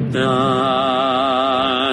The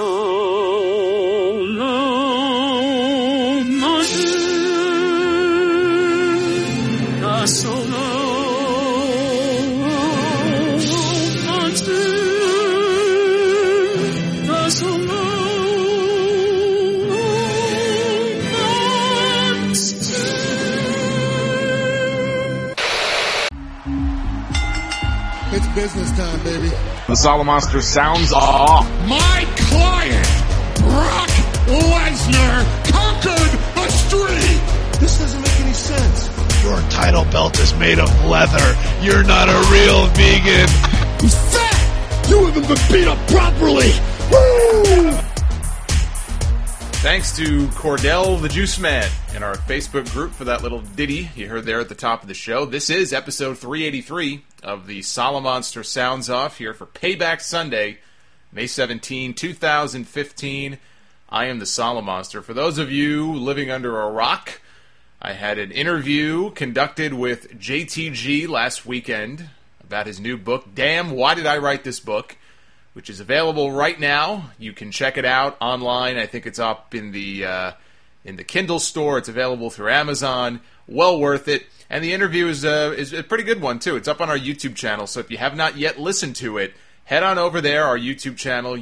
It's business time, baby. The Solomonster sounds off. My client, Brock Lesnar, conquered a streak. This doesn't make any sense. Your title belt is made of leather. You're not a real vegan. He's fat. You haven't been beat up properly. Woo! Thanks to Cordell the Juice Man in our Facebook group for that little ditty you heard there at the top of the show. This is episode 383 of the Solomonster Sounds Off here for Payback Sunday, May 17, 2015. I am the Solomonster. For those of you living under a rock, I had an interview conducted with JTG last weekend about his new book, Damn, Why Did I Write This Book?, which is available right now. You can check it out online. I think it's up in the Kindle store. It's available through Amazon. Well worth it. And the interview is a pretty good one, too. It's up on our YouTube channel, so if you have not yet listened to it, head on over there, our YouTube channel,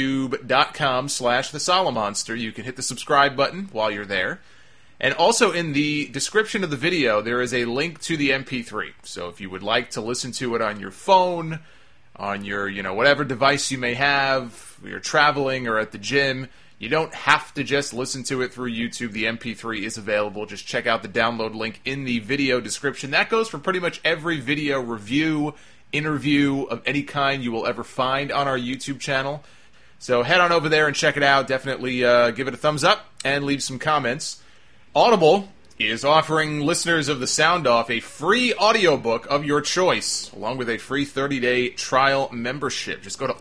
youtube.com/thesolomonster. You can hit the subscribe button while you're there. And also in the description of the video, there is a link to the MP3. So if you would like to listen to it on your phone, on your, whatever device you may have, you're traveling or at the gym, you don't have to just listen to it through YouTube. The MP3 is available. Just check out the download link in the video description. That goes for pretty much every video review, interview of any kind you will ever find on our YouTube channel. So head on over there and check it out. Definitely give it a thumbs up and leave some comments. Audible is offering listeners of the Sound Off a free audiobook of your choice, along with a free 30-day trial membership. Just go to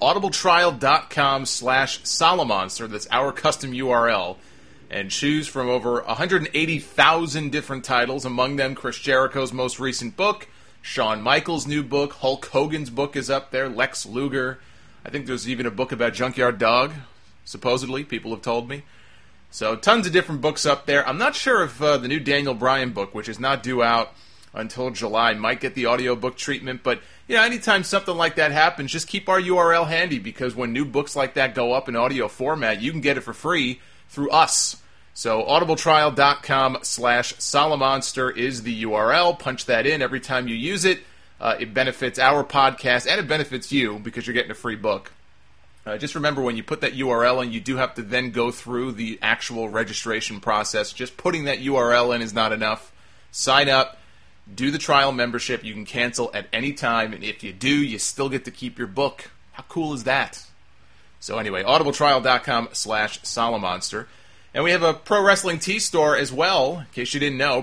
audibletrial.com/Solomonster, that's our custom URL, and choose from over 180,000 different titles, among them Chris Jericho's most recent book, Shawn Michaels' new book, Hulk Hogan's book is up there, Lex Luger. I think there's even a book about Junkyard Dog, supposedly, people have told me. So tons of different books up there. I'm not sure if the new Daniel Bryan book, which is not due out until July, might get the audiobook treatment. But, anytime something like that happens, just keep our URL handy, because when new books like that go up in audio format, you can get it for free through us. So audibletrial.com/Solomonster is the URL. Punch that in every time you use it. It benefits our podcast, and it benefits you because you're getting a free book. Just remember, when you put that URL in, you do have to then go through the actual registration process. Just putting that URL in is not enough. Sign up, do the trial membership. You can cancel at any time, and if you do, you still get to keep your book. How cool is that? So anyway, audibletrial.com/Solomonster. And we have a Pro Wrestling Tees store as well. In case you didn't know,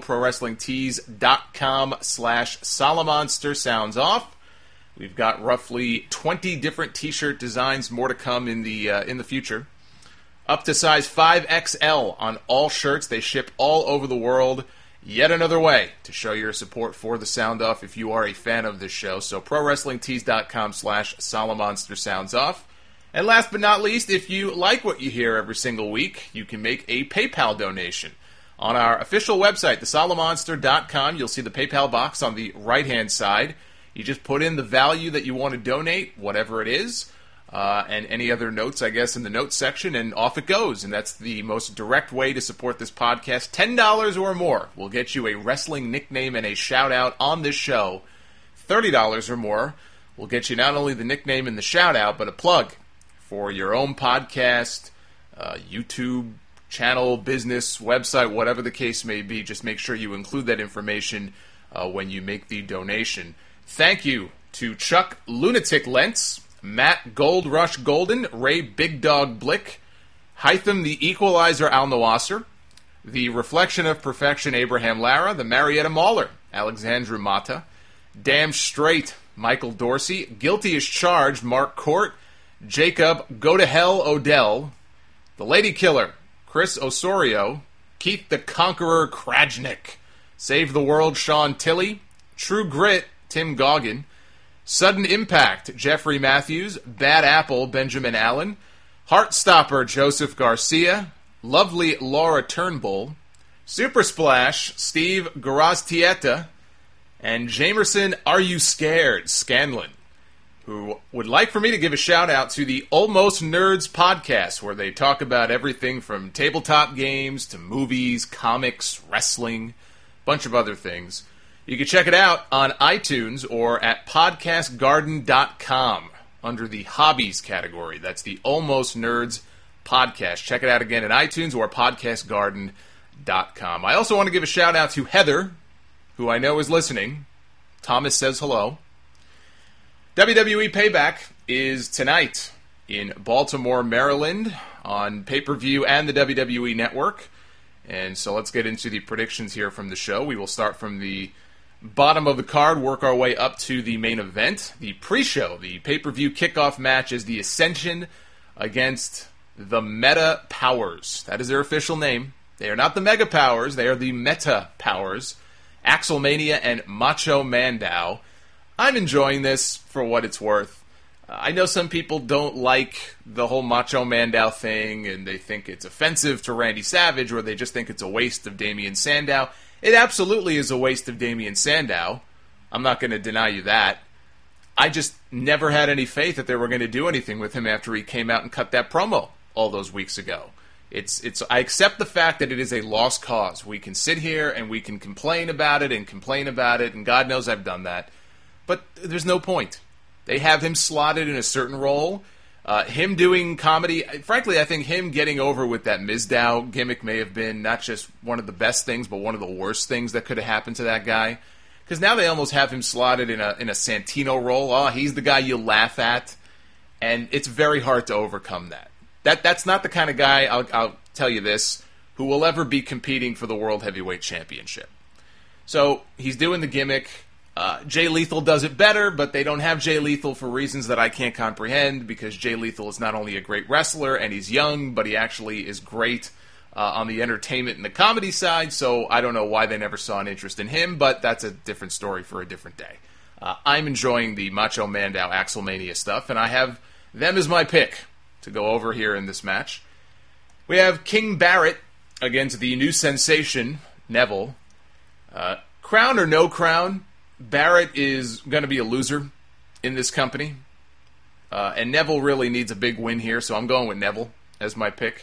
ProWrestlingTees.com/Solomonster sounds off. We've got roughly 20 different t-shirt designs, more to come in the future. Up to size 5XL on all shirts. They ship all over the world. Yet another way to show your support for the Sound Off if you are a fan of this show. So ProWrestlingTees.com/Solomonster sounds off. And last but not least, if you like what you hear every single week, you can make a PayPal donation. On our official website, thesolomonster.com, you'll see the PayPal box on the right-hand side. You just put in the value that you want to donate, whatever it is, and any other notes, I guess, in the notes section, and off it goes. And that's the most direct way to support this podcast. $10 or more will get you a wrestling nickname and a shout-out on this show. $30 or more will get you not only the nickname and the shout-out, but a plug for your own podcast, YouTube channel, business, website, whatever the case may be. Just make sure you include that information when you make the donation. Thank you to Chuck Lunatic Lentz, Matt Gold Rush Golden, Ray Big Dog Blick, Hytham the Equalizer Al Nawasser, the Reflection of Perfection Abraham Lara, the Marietta Mauler Alexandra Mata, Damn Straight Michael Dorsey, Guilty as Charged Mark Court, Jacob Go to Hell Odell, the Lady Killer Chris Osorio, Keith the Conqueror Krajnik, Save the World Sean Tilley, True Grit Tim Goggin, Sudden Impact, Jeffrey Matthews. Bad Apple, Benjamin Allen. Heartstopper, Joseph Garcia. Lovely Laura Turnbull. Super Splash, Steve Garaztieta. And Jamerson, Are You Scared, Scanlon, who would like for me to give a shout-out to the Almost Nerds podcast, where they talk about everything from tabletop games to movies, comics, wrestling, a bunch of other things. You can check it out on iTunes or at podcastgarden.com under the Hobbies category. That's the Almost Nerds podcast. Check it out again at iTunes or podcastgarden.com. I also want to give a shout-out to Heather, who I know is listening. Thomas says hello. WWE Payback is tonight in Baltimore, Maryland, on pay-per-view and the WWE Network. And so let's get into the predictions here from the show. We will start from the bottom of the card, work our way up to the main event. The pre-show, the pay-per-view kickoff match is the Ascension against the Meta Powers. That is their official name. They are not the Mega Powers, they are the Meta Powers. Axelmania and Macho Mandow. I'm enjoying this for what it's worth. I know some people don't like the whole Macho Mandow thing, and they think it's offensive to Randy Savage, or they just think it's a waste of Damian Sandow. It absolutely is a waste of Damian Sandow. I'm not going to deny you that. I just never had any faith that they were going to do anything with him after he came out and cut that promo all those weeks ago. I accept the fact that it is a lost cause. We can sit here and we can complain about it, and God knows I've done that. But there's no point. They have him slotted in a certain role. Him doing comedy, frankly, I think him getting over with that Mizdow gimmick may have been not just one of the best things, but one of the worst things that could have happened to that guy. Because now they almost have him slotted in a Santino role. Oh, he's the guy you laugh at. And it's very hard to overcome that. That's not the kind of guy, I'll tell you this, who will ever be competing for the World Heavyweight Championship. So he's doing the gimmick. Jay Lethal does it better, but they don't have Jay Lethal for reasons that I can't comprehend, because Jay Lethal is not only a great wrestler and he's young, but he actually is great on the entertainment and the comedy side, so I don't know why they never saw an interest in him, but that's a different story for a different day. I'm enjoying the Macho Mandow Axelmania stuff, and I have them as my pick to go over here in this match. We have King Barrett against the new sensation, Neville. Crown or no crown, Barrett is going to be a loser in this company. And Neville really needs a big win here, so I'm going with Neville as my pick.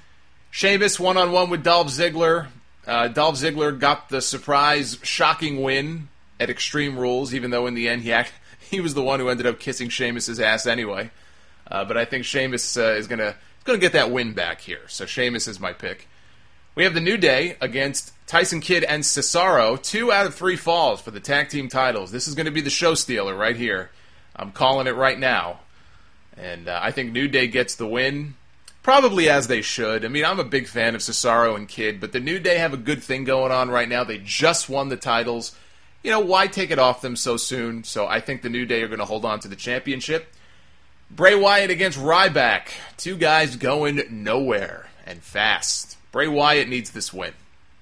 Sheamus one-on-one with Dolph Ziggler. Dolph Ziggler got the surprise, shocking win at Extreme Rules, even though in the end he was the one who ended up kissing Sheamus' ass anyway. But I think Sheamus is going to get that win back here. So Sheamus is my pick. We have the New Day against Tyson Kidd and Cesaro. 2 out of 3 falls for the tag team titles. This is going to be the show stealer right here. I'm calling it right now. And I think New Day gets the win. Probably as they should. I mean, I'm a big fan of Cesaro and Kidd, but the New Day have a good thing going on right now. They just won the titles. You know, why take it off them so soon? So I think the New Day are going to hold on to the championship. Bray Wyatt against Ryback. 2 guys going nowhere and fast. Bray Wyatt needs this win.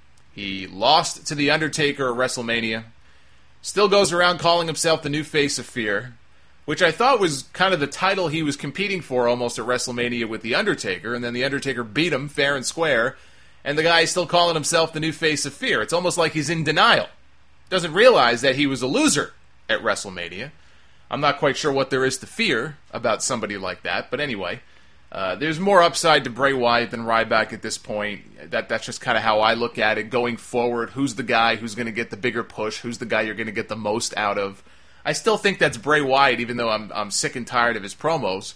He lost to The Undertaker at WrestleMania. Still goes around calling himself the new face of fear, which I thought was kind of the title he was competing for almost at WrestleMania with The Undertaker, and then The Undertaker beat him fair and square, and the guy is still calling himself the new face of fear. It's almost like he's in denial. Doesn't realize that he was a loser at WrestleMania. I'm not quite sure what there is to fear about somebody like that, but anyway, there's more upside to Bray Wyatt than Ryback at this point. That's just kind of how I look at it. Going forward, who's the guy who's going to get the bigger push? Who's the guy you're going to get the most out of? I still think that's Bray Wyatt, even though I'm sick and tired of his promos.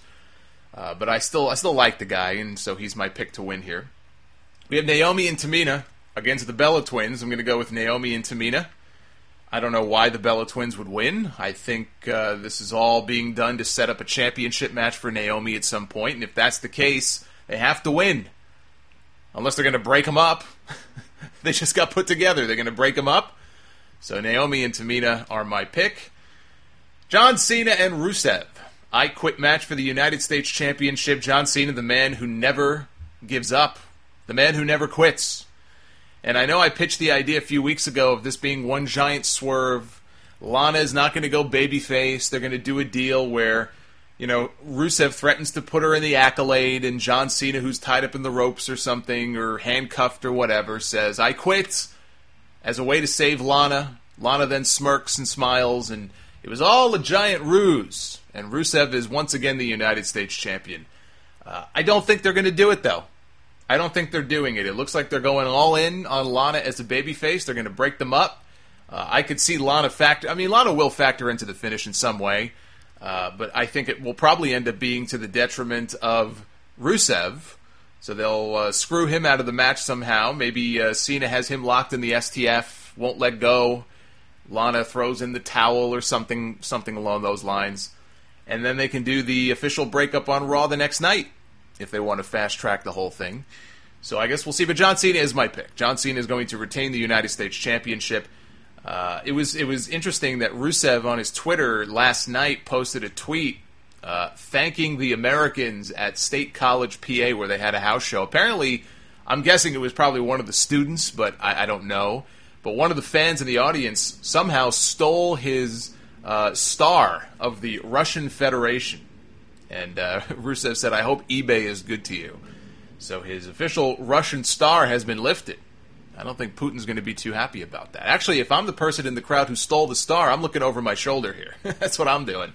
But I still like the guy, and so he's my pick to win here. We have Naomi and Tamina against the Bella Twins. I'm going to go with Naomi and Tamina. I don't know why the Bella Twins would win. I think this is all being done to set up a championship match for Naomi at some point, and if that's the case, they have to win. Unless they're going to break them up. They just got put together. They're going to break them up. So Naomi and Tamina are my pick. John Cena and Rusev. I Quit match for the United States Championship. John Cena, the man who never gives up. The man who never quits. And I know I pitched the idea a few weeks ago of this being one giant swerve. Lana is not going to go babyface. They're going to do a deal where, Rusev threatens to put her in the Accolade, and John Cena, who's tied up in the ropes or something, or handcuffed or whatever, says, "I quit," as a way to save Lana. Lana then smirks and smiles, and it was all a giant ruse. And Rusev is once again the United States champion. I don't think they're going to do it, though. I don't think they're doing it. It looks like they're going all in on Lana as a babyface. They're going to break them up. I could see Lana Lana will factor into the finish in some way, but I think it will probably end up being to the detriment of Rusev. So they'll screw him out of the match somehow. Maybe Cena has him locked in the STF, won't let go. Lana throws in the towel or something along those lines. And then they can do the official breakup on Raw the next night if they want to fast-track the whole thing. So I guess we'll see. But John Cena is my pick. John Cena is going to retain the United States Championship. It was interesting that Rusev on his Twitter last night posted a tweet thanking the Americans at State College, PA, where they had a house show. Apparently, I'm guessing it was probably one of the students, but I don't know. But one of the fans in the audience somehow stole his star of the Russian Federation. And Rusev said, "I hope eBay is good to you." So his official Russian star has been lifted. I don't think Putin's going to be too happy about that. Actually, if I'm the person in the crowd who stole the star, I'm looking over my shoulder here. That's what I'm doing.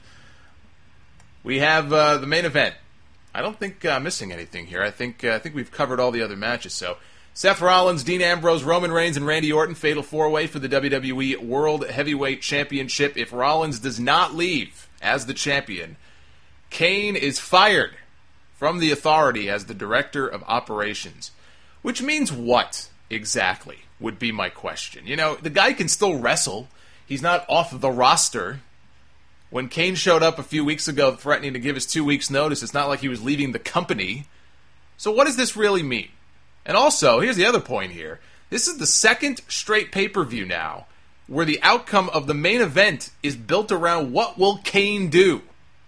We have the main event. I don't think I'm missing anything here. I think we've covered all the other matches. So Seth Rollins, Dean Ambrose, Roman Reigns, and Randy Orton, fatal four-way for the WWE World Heavyweight Championship. If Rollins does not leave as the champion, Kane is fired from the Authority as the Director of Operations. Which means what exactly would be my question. The guy can still wrestle. He's not off the roster. When Kane showed up a few weeks ago threatening to give us 2 weeks' notice, it's not like he was leaving the company. So what does this really mean? And also, here's the other point here. This is the second straight pay-per-view now where the outcome of the main event is built around what will Kane do.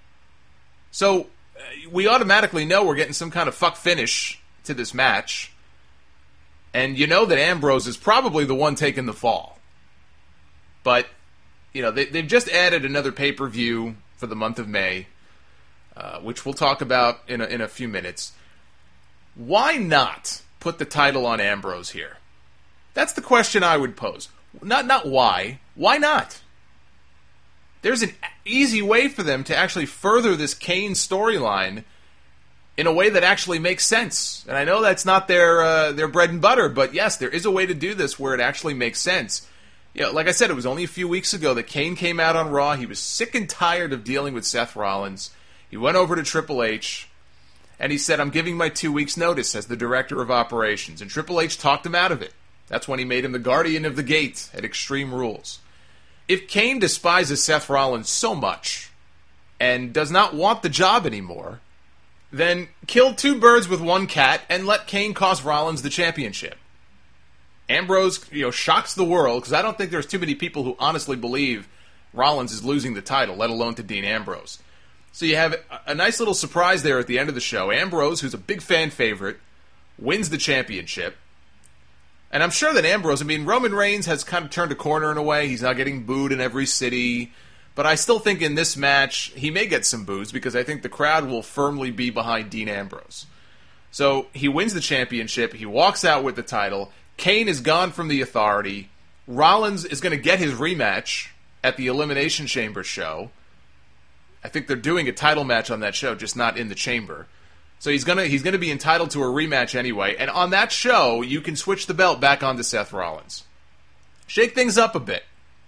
So we automatically know we're getting some kind of fuck finish to this match. And you know that Ambrose is probably the one taking the fall. But, they've just added another pay-per-view for the month of May, which we'll talk about in a few minutes. Why not put the title on Ambrose here? That's the question I would pose. Not why. Why not? There's an easy way for them to actually further this Kane storyline in a way that actually makes sense. And I know that's not their bread and butter, but yes, there is a way to do this where it actually makes sense. Like I said, it was only a few weeks ago that Kane came out on Raw. He was sick and tired of dealing with Seth Rollins. He went over to Triple H, and he said, "I'm giving my 2 weeks' notice as the Director of Operations." And Triple H talked him out of it. That's when he made him the Guardian of the Gate at Extreme Rules. If Kane despises Seth Rollins so much and does not want the job anymore, then kill two birds with one cat and let Kane cost Rollins the championship. Ambrose, shocks the world, because I don't think there's too many people who honestly believe Rollins is losing the title, let alone to Dean Ambrose. So you have a nice little surprise there at the end of the show. Ambrose, who's a big fan favorite, wins the championship. And I'm sure that Roman Reigns has kind of turned a corner in a way. He's not getting booed in every city. But I still think in this match, he may get some boos because I think the crowd will firmly be behind Dean Ambrose. So he wins the championship. He walks out with the title. Kane is gone from the Authority. Rollins is going to get his rematch at the Elimination Chamber show. I think they're doing a title match on that show, just not in the chamber. So he's gonna be entitled to a rematch anyway. And on that show, you can switch the belt back onto Seth Rollins. Shake things up a bit.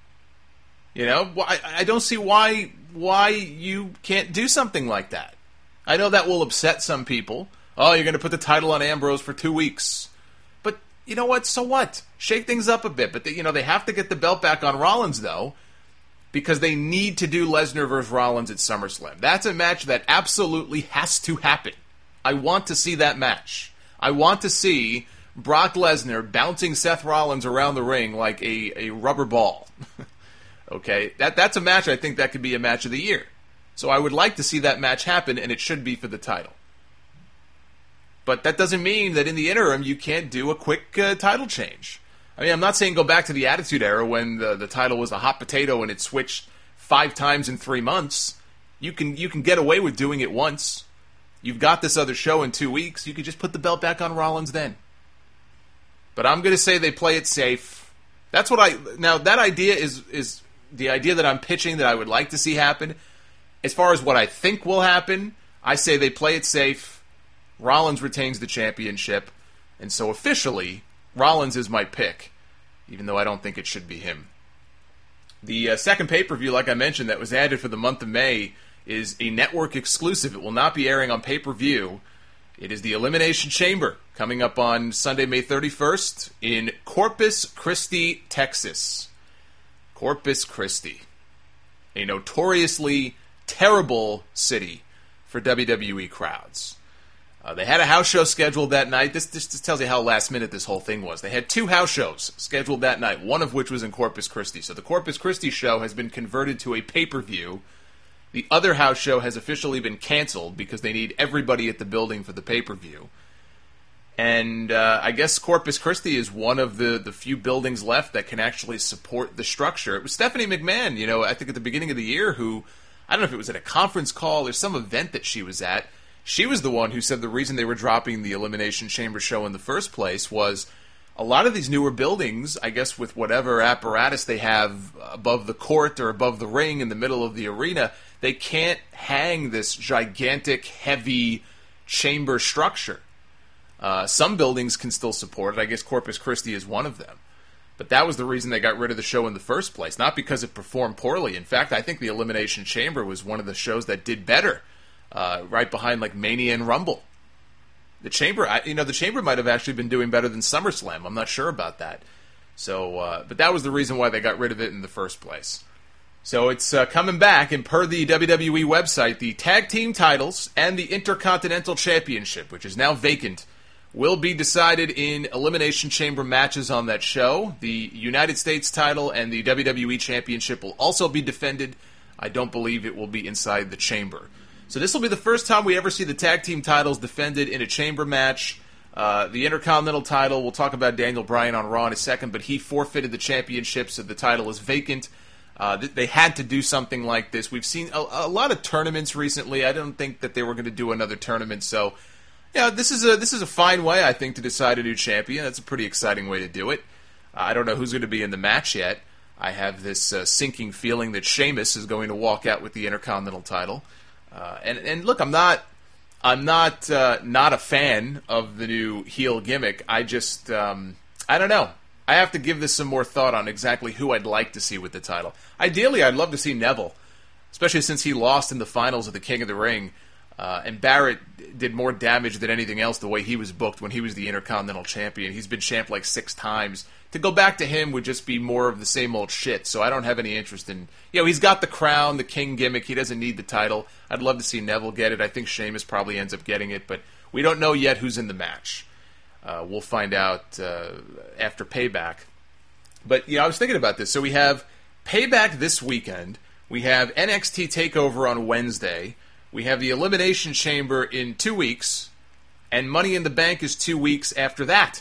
I don't see why you can't do something like that. I know that will upset some people. Oh, you're going to put the title on Ambrose for 2 weeks. But you know what? So what? Shake things up a bit. But they have to get the belt back on Rollins, though, because they need to do Lesnar versus Rollins at SummerSlam. That's a match that absolutely has to happen. I want to see that match. I want to see Brock Lesnar bouncing Seth Rollins around the ring like a rubber ball. Okay? That's a match I think that could be a match of the year. So I would like to see that match happen, and it should be for the title. But that doesn't mean that in the interim you can't do a quick title change. I mean, I'm not saying go back to the Attitude Era when the title was a hot potato and it switched 5 times in 3 months. You can get away with doing it once. You've got this other show in 2 weeks. You could just put the belt back on Rollins then. But I'm going to say they play it safe. That's what now that idea is the idea that I'm pitching that I would like to see happen. As far as what I think will happen, I say they play it safe. Rollins retains the championship. And so officially, Rollins is my pick, even though I don't think it should be him. The second pay-per-view, like I mentioned, that was added for the month of May is a network exclusive. It will not be airing on pay-per-view. It is the Elimination Chamber, coming up on Sunday, May 31st in Corpus Christi, Texas. Corpus Christi. A notoriously terrible city for WWE crowds. They had a house show scheduled that night. This tells you how last minute this whole thing was. They had 2 house shows scheduled that night, one of which was in Corpus Christi. So the Corpus Christi show has been converted to a pay-per-view. The other house show has officially been canceled because they need everybody at the building for the pay-per-view. And I guess Corpus Christi is one of the few buildings left that can actually support the structure. It was Stephanie McMahon, I think at the beginning of the year, who, I don't know if it was at a conference call or some event that she was at, she was the one who said the reason they were dropping the Elimination Chamber show in the first place was a lot of these newer buildings, I guess with whatever apparatus they have above the court or above the ring in the middle of the arena, they can't hang this gigantic, heavy chamber structure. Some buildings can still support it. I guess Corpus Christi is one of them. But that was the reason they got rid of the show in the first place, not because it performed poorly. In fact, I think the Elimination Chamber was one of the shows that did better. Right behind like Mania and Rumble. The Chamber, the Chamber might have actually been doing better than SummerSlam. I'm not sure about that. So, but that was the reason why they got rid of it in the first place. So it's coming back, and per the WWE website, the tag team titles and the Intercontinental Championship, which is now vacant, will be decided in Elimination Chamber matches on that show. The United States title and the WWE Championship will also be defended. I don't believe it will be inside the Chamber. So this will be the first time we ever see the tag team titles defended in a chamber match. The Intercontinental title, we'll talk about Daniel Bryan on Raw in a second, but he forfeited the championship, so the title is vacant. They had to do something like this. We've seen a lot of tournaments recently. I don't think that they were going to do another tournament, so yeah, this is a fine way, I think, to decide a new champion. That's a pretty exciting way to do it. I don't know who's going to be in the match yet. I have this sinking feeling that Sheamus is going to walk out with the Intercontinental title. And look, I'm not a fan of the new heel gimmick. I just, I don't know. I have to give this some more thought on exactly who I'd like to see with the title. Ideally, I'd love to see Neville, especially since he lost in the finals of the King of the Ring. And Barrett did more damage than anything else the way he was booked when he was the Intercontinental Champion. He's been champ like 6 times. To go back to him would just be more of the same old shit, so I don't have any interest in... he's got the crown, the king gimmick, he doesn't need the title. I'd love to see Neville get it. I think Sheamus probably ends up getting it, but we don't know yet who's in the match. We'll find out after Payback. But, I was thinking about this. So we have Payback this weekend. We have NXT TakeOver on Wednesday. We have the Elimination Chamber in 2 weeks. And Money in the Bank is 2 weeks after that.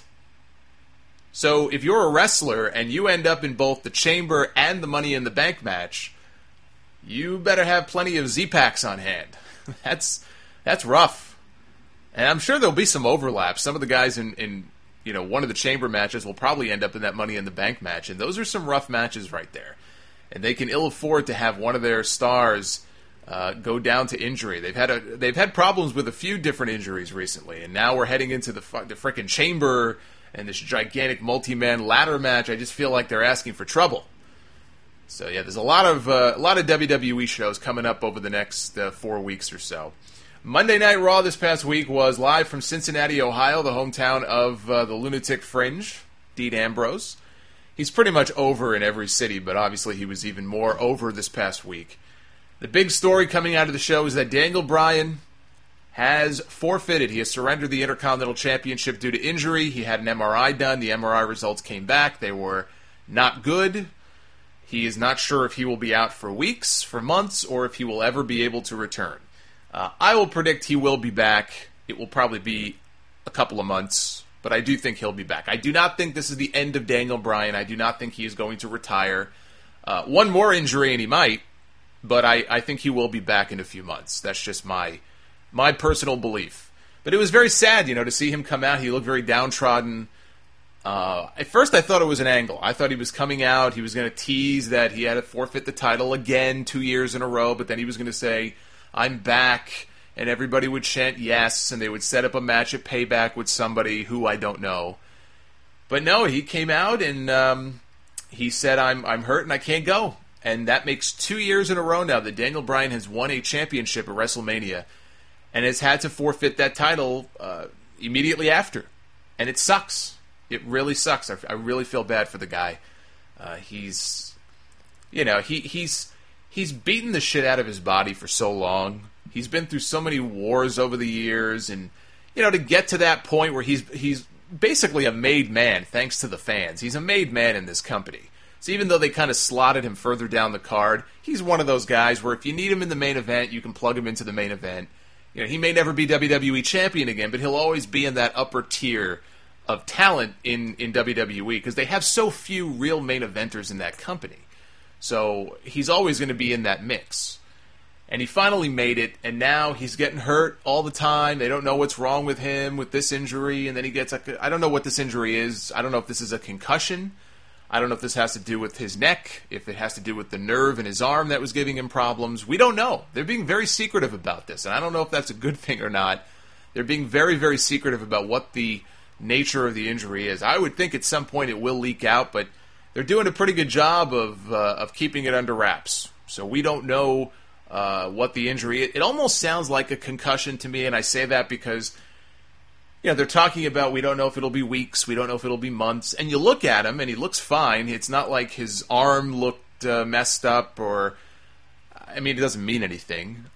So if you're a wrestler and you end up in both the Chamber and the Money in the Bank match, you better have plenty of Z-Packs on hand. That's rough. And I'm sure there'll be some overlap. Some of the guys in one of the Chamber matches will probably end up in that Money in the Bank match, and those are some rough matches right there. And they can ill afford to have one of their stars go down to injury. They've had problems with a few different injuries recently, and now we're heading into the frickin' Chamber and this gigantic multi-man ladder match. I just feel like they're asking for trouble. So yeah, there's a lot of WWE shows coming up over the next 4 weeks or so. Monday Night Raw this past week was live from Cincinnati, Ohio, the hometown of the Lunatic Fringe, Dean Ambrose. He's pretty much over in every city, but obviously he was even more over this past week. The big story coming out of the show is that Daniel Bryan has forfeited. He has surrendered the Intercontinental Championship due to injury. He had an MRI done. The MRI results came back. They were not good. He is not sure if he will be out for weeks, for months, or if he will ever be able to return. I will predict he will be back. It will probably be a couple of months, but I do think he'll be back. I do not think this is the end of Daniel Bryan. I do not think he is going to retire. One more injury and he might, but I think he will be back in a few months. That's just my personal belief. But it was very sad, to see him come out. He looked very downtrodden. At first I thought it was an angle. I thought he was coming out. He was going to tease that he had to forfeit the title again 2 years in a row, but then he was going to say, I'm back, and everybody would chant yes, and they would set up a match at Payback with somebody who I don't know. But no, he came out and he said, I'm hurt and I can't go. And that makes 2 years in a row now that Daniel Bryan has won a championship at WrestleMania and has had to forfeit that title immediately after. And it sucks. It really sucks. I really feel bad for the guy. He's beaten the shit out of his body for so long. He's been through so many wars over the years, and to get to that point where he's basically a made man thanks to the fans. He's a made man in this company. So even though they kind of slotted him further down the card, he's one of those guys where if you need him in the main event, you can plug him into the main event. He may never be WWE champion again, but he'll always be in that upper tier of talent in WWE because they have so few real main eventers in that company. So he's always going to be in that mix. And he finally made it, and now he's getting hurt all the time. They don't know what's wrong with him with this injury, and then he gets I don't know what this injury is. I don't know if this is a concussion. I don't know if this has to do with his neck, if it has to do with the nerve in his arm that was giving him problems. We don't know. They're being very secretive about this, and I don't know if that's a good thing or not. They're being very, very secretive about what the nature of the injury is. I would think at some point it will leak out, but they're doing a pretty good job of keeping it under wraps. So we don't know what the injury is. It almost sounds like a concussion to me, and I say that because they're talking about we don't know if it'll be weeks, we don't know if it'll be months, and you look at him and he looks fine. It's not like his arm looked messed up it doesn't mean anything.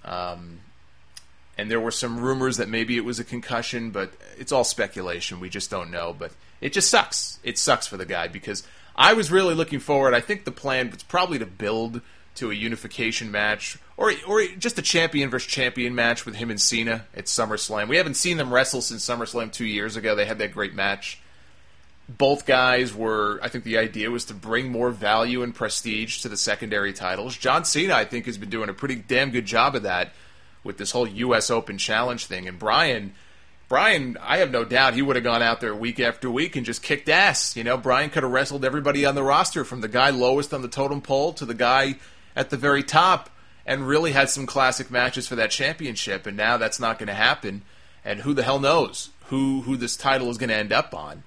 And there were some rumors that maybe it was a concussion, but it's all speculation. We just don't know. But it just sucks. It sucks for the guy because I was really looking forward. I think the plan was probably to build to a unification match or just a champion versus champion match with him and Cena at SummerSlam. We haven't seen them wrestle since SummerSlam 2 years ago. They had that great match. Both guys I think the idea was to bring more value and prestige to the secondary titles. John Cena, I think, has been doing a pretty damn good job of that with this whole U.S. Open Challenge thing. And Bryan, I have no doubt he would have gone out there week after week and just kicked ass. Bryan could have wrestled everybody on the roster from the guy lowest on the totem pole to the guy at the very top and really had some classic matches for that championship. And now that's not going to happen. And who the hell knows who this title is going to end up on.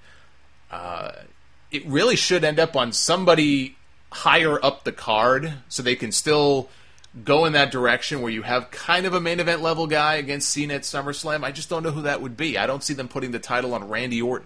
It really should end up on somebody higher up the card so they can still go in that direction where you have kind of a main event level guy against Cena at SummerSlam. I just don't know who that would be. I don't see them putting the title on Randy Orton.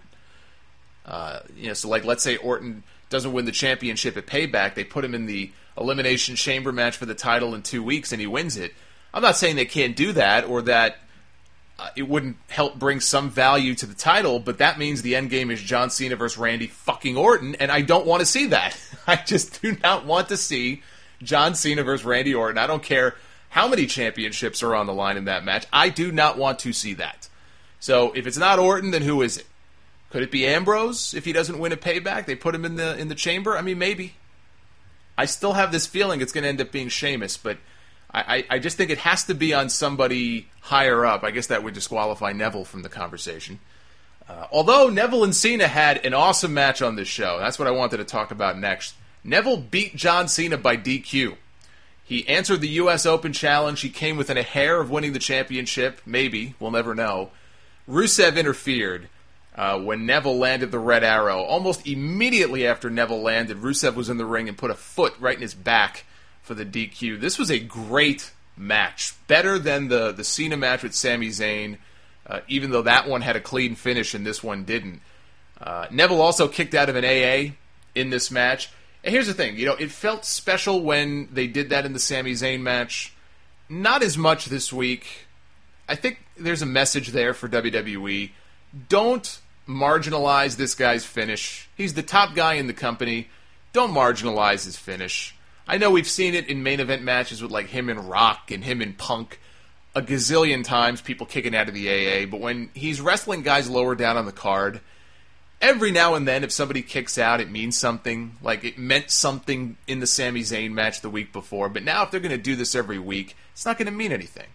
So let's say Orton doesn't win the championship at Payback. They put him in the Elimination Chamber match for the title in 2 weeks and he wins it. I'm not saying they can't do that or that it wouldn't help bring some value to the title, but that means the end game is John Cena versus Randy fucking Orton, and I don't want to see that. I just do not want to see John Cena versus Randy Orton. I don't care how many championships are on the line in that match. I do not want to see that. So if it's not Orton, then who is it? Could it be Ambrose if he doesn't win a Payback? They put him in the chamber? Maybe. I still have this feeling it's going to end up being Sheamus, but I just think it has to be on somebody higher up. I guess that would disqualify Neville from the conversation. Although Neville and Cena had an awesome match on this show. That's what I wanted to talk about next. Neville beat John Cena by DQ. He answered the U.S. Open Challenge. He came within a hair of winning the championship. Maybe. We'll never know. Rusev interfered when Neville landed the Red Arrow. Almost immediately after Neville landed, Rusev was in the ring and put a foot right in his back for the DQ. This was a great match. Better than the Cena match with Sami Zayn, even though that one had a clean finish and this one didn't. Neville also kicked out of an AA in this match. And here's the thing, it felt special when they did that in the Sami Zayn match. Not as much this week. I think there's a message there for WWE. Don't marginalize this guy's finish. He's the top guy in the company. Don't marginalize his finish. I know we've seen it in main event matches with like him and Rock and him and Punk a gazillion times, people kicking out of the AA, but when he's wrestling guys lower down on the card, every now and then, if somebody kicks out, it means something. Like, it meant something in the Sami Zayn match the week before. But now, if they're going to do this every week, it's not going to mean anything.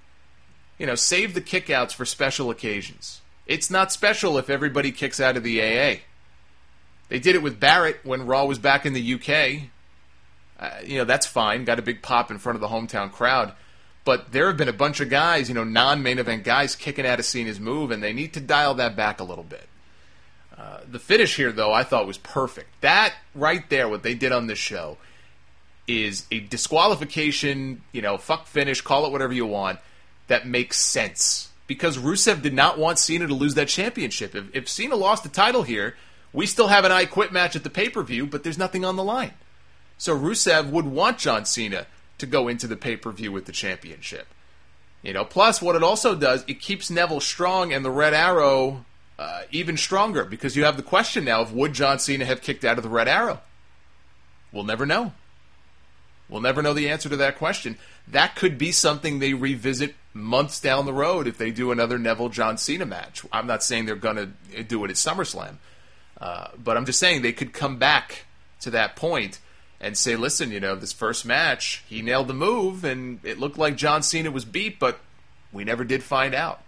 Save the kickouts for special occasions. It's not special if everybody kicks out of the AA. They did it with Barrett when Raw was back in the UK. That's fine. Got a big pop in front of the hometown crowd. But there have been a bunch of guys, non-main event guys, kicking out of Cena's move, and they need to dial that back a little bit. The finish here, though, I thought was perfect. That right there, what they did on this show, is a disqualification, fuck finish, call it whatever you want, that makes sense. Because Rusev did not want Cena to lose that championship. If Cena lost the title here, we still have an I Quit match at the pay-per-view, but there's nothing on the line. So Rusev would want John Cena to go into the pay-per-view with the championship. Plus what it also does, it keeps Neville strong and the Red Arrow even stronger, because you have the question now of would John Cena have kicked out of the Red Arrow? We'll never know. We'll never know the answer to that question. That could be something they revisit months down the road if they do another Neville-John Cena match. I'm not saying they're going to do it at SummerSlam, but I'm just saying they could come back to that point and say, listen, this first match, he nailed the move, and it looked like John Cena was beat, but we never did find out.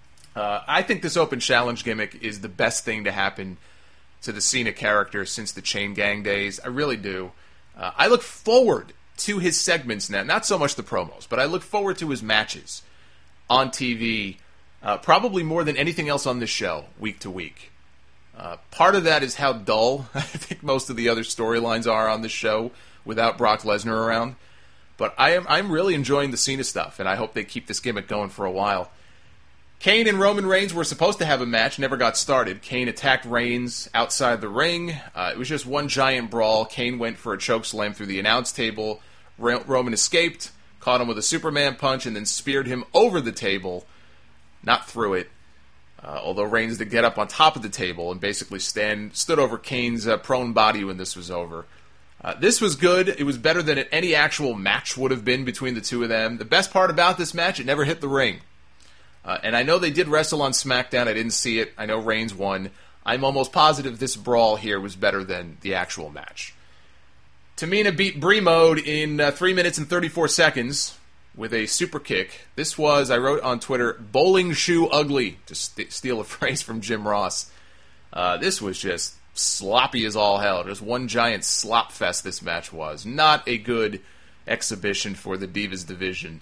I think this open challenge gimmick is the best thing to happen to the Cena character since the Chain Gang days. I really do. I look forward to his segments now, not so much the promos, but I look forward to his matches on TV, probably more than anything else on this show, week to week. Part of that is how dull I think most of the other storylines are on this show without Brock Lesnar around. But I'm really enjoying the Cena stuff, and I hope they keep this gimmick going for a while. Kane and Roman Reigns were supposed to have a match, never got started. Kane attacked Reigns outside the ring. It was just one giant brawl. Kane went for a chokeslam through the announce table. Roman escaped, caught him with a Superman punch, and then speared him over the table, not through it. Although Reigns did get up on top of the table and basically stood over Kane's prone body when this was over. This was good. It was better than any actual match would have been between the two of them. The best part about this match, it never hit the ring. And I know they did wrestle on SmackDown. I didn't see it. I know Reigns won. I'm almost positive this brawl here was better than the actual match. Tamina beat Brie Mode in 3 minutes and 34 seconds with a super kick. This was, I wrote on Twitter, bowling shoe ugly, to steal a phrase from Jim Ross. This was just sloppy as all hell. Just one giant slop fest this match was. Not a good exhibition for the Divas division.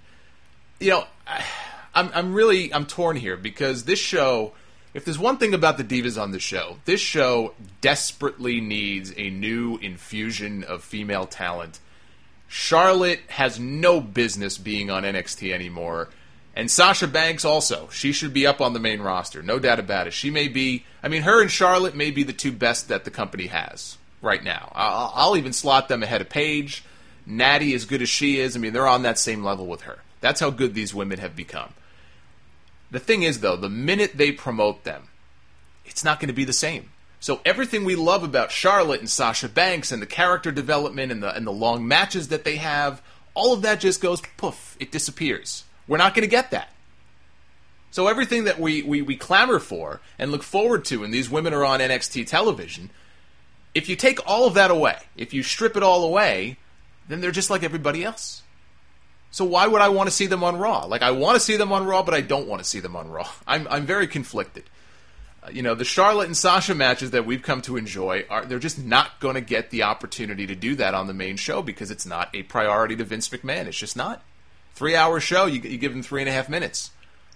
I'm torn here because this show, if there's one thing about the Divas on this show desperately needs a new infusion of female talent. Charlotte has no business being on NXT anymore. And Sasha Banks also. She should be up on the main roster. No doubt about it. She may be, her and Charlotte may be the two best that the company has right now. I'll even slot them ahead of Paige. Natty, as good as she is, they're on that same level with her. That's how good these women have become. The thing is, though, the minute they promote them, it's not going to be the same. So everything we love about Charlotte and Sasha Banks and the character development and the long matches that they have, all of that just goes poof. It disappears. We're not going to get that. So everything that we clamor for and look forward to, and these women are on NXT television, if you take all of that away, if you strip it all away, then they're just like everybody else. So why would I want to see them on Raw? I want to see them on Raw, but I don't want to see them on Raw. I'm very conflicted. The Charlotte and Sasha matches that we've come to enjoy, they're just not going to get the opportunity to do that on the main show because it's not a priority to Vince McMahon. It's just not. 3-hour show, you give them 3.5 minutes.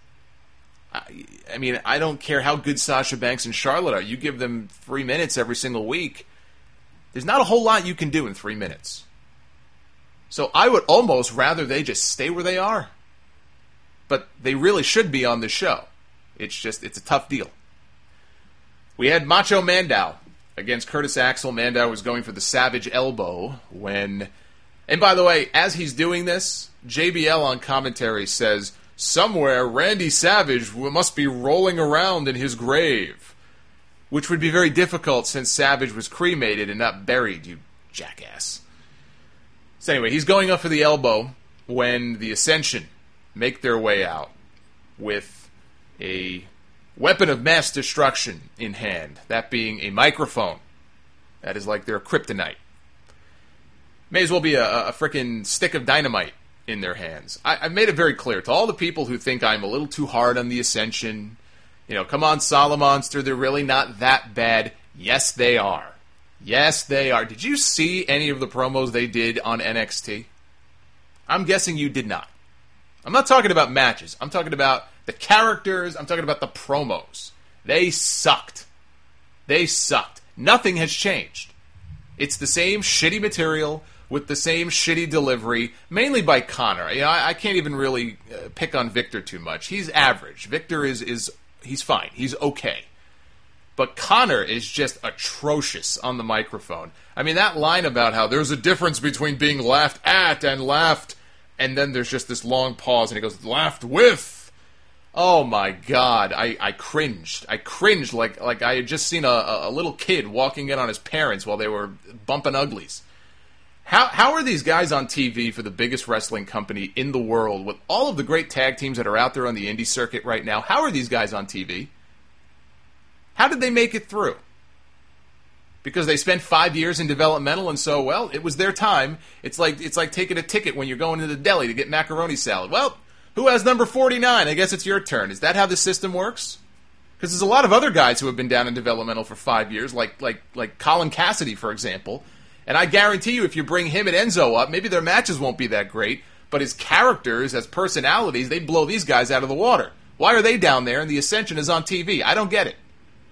I don't care how good Sasha Banks and Charlotte are. You give them 3 minutes every single week, there's not a whole lot you can do in 3 minutes. So I would almost rather they just stay where they are. But they really should be on the show. It's a tough deal. We had Macho Mandow against Curtis Axel. Mandow was going for the Savage Elbow when... And by the way, as he's doing this, JBL on commentary says, somewhere Randy Savage must be rolling around in his grave. Which would be very difficult since Savage was cremated and not buried, you jackass. So anyway, he's going up for the elbow when the Ascension make their way out with a weapon of mass destruction in hand, that being a microphone. That is like their kryptonite. May as well be a frickin' stick of dynamite in their hands. I've made it very clear to all the people who think I'm a little too hard on the Ascension. Come on, Solomonster, they're really not that bad. Yes, they are. Yes, they are. Did you see any of the promos they did on NXT? I'm guessing you did not. I'm not talking about matches. I'm talking about the characters. I'm talking about the promos. They sucked. They sucked. Nothing has changed. It's the same shitty material with the same shitty delivery, mainly by Connor. I can't even really pick on Victor too much. He's average. Victor is he's fine. He's okay. But Connor is just atrocious on the microphone. I mean, that line about how there's a difference between being laughed at and laughed, and then there's just this long pause, and he goes, laughed with. Oh my God, I cringed. I cringed like I had just seen a little kid walking in on his parents while they were bumping uglies. How are these guys on TV for the biggest wrestling company in the world, with all of the great tag teams that are out there on the indie circuit right now? How are these guys on TV? How did they make it through? Because they spent 5 years in developmental, and so, well, it was their time. It's like taking a ticket when you're going to the deli to get macaroni salad. Well, who has number 49? I guess it's your turn. Is that how the system works? Because there's a lot of other guys who have been down in developmental for 5 years, like Colin Cassidy, for example. And I guarantee you, if you bring him and Enzo up, maybe their matches won't be that great, but his characters, as personalities, they blow these guys out of the water. Why are they down there and the Ascension is on TV? I don't get it.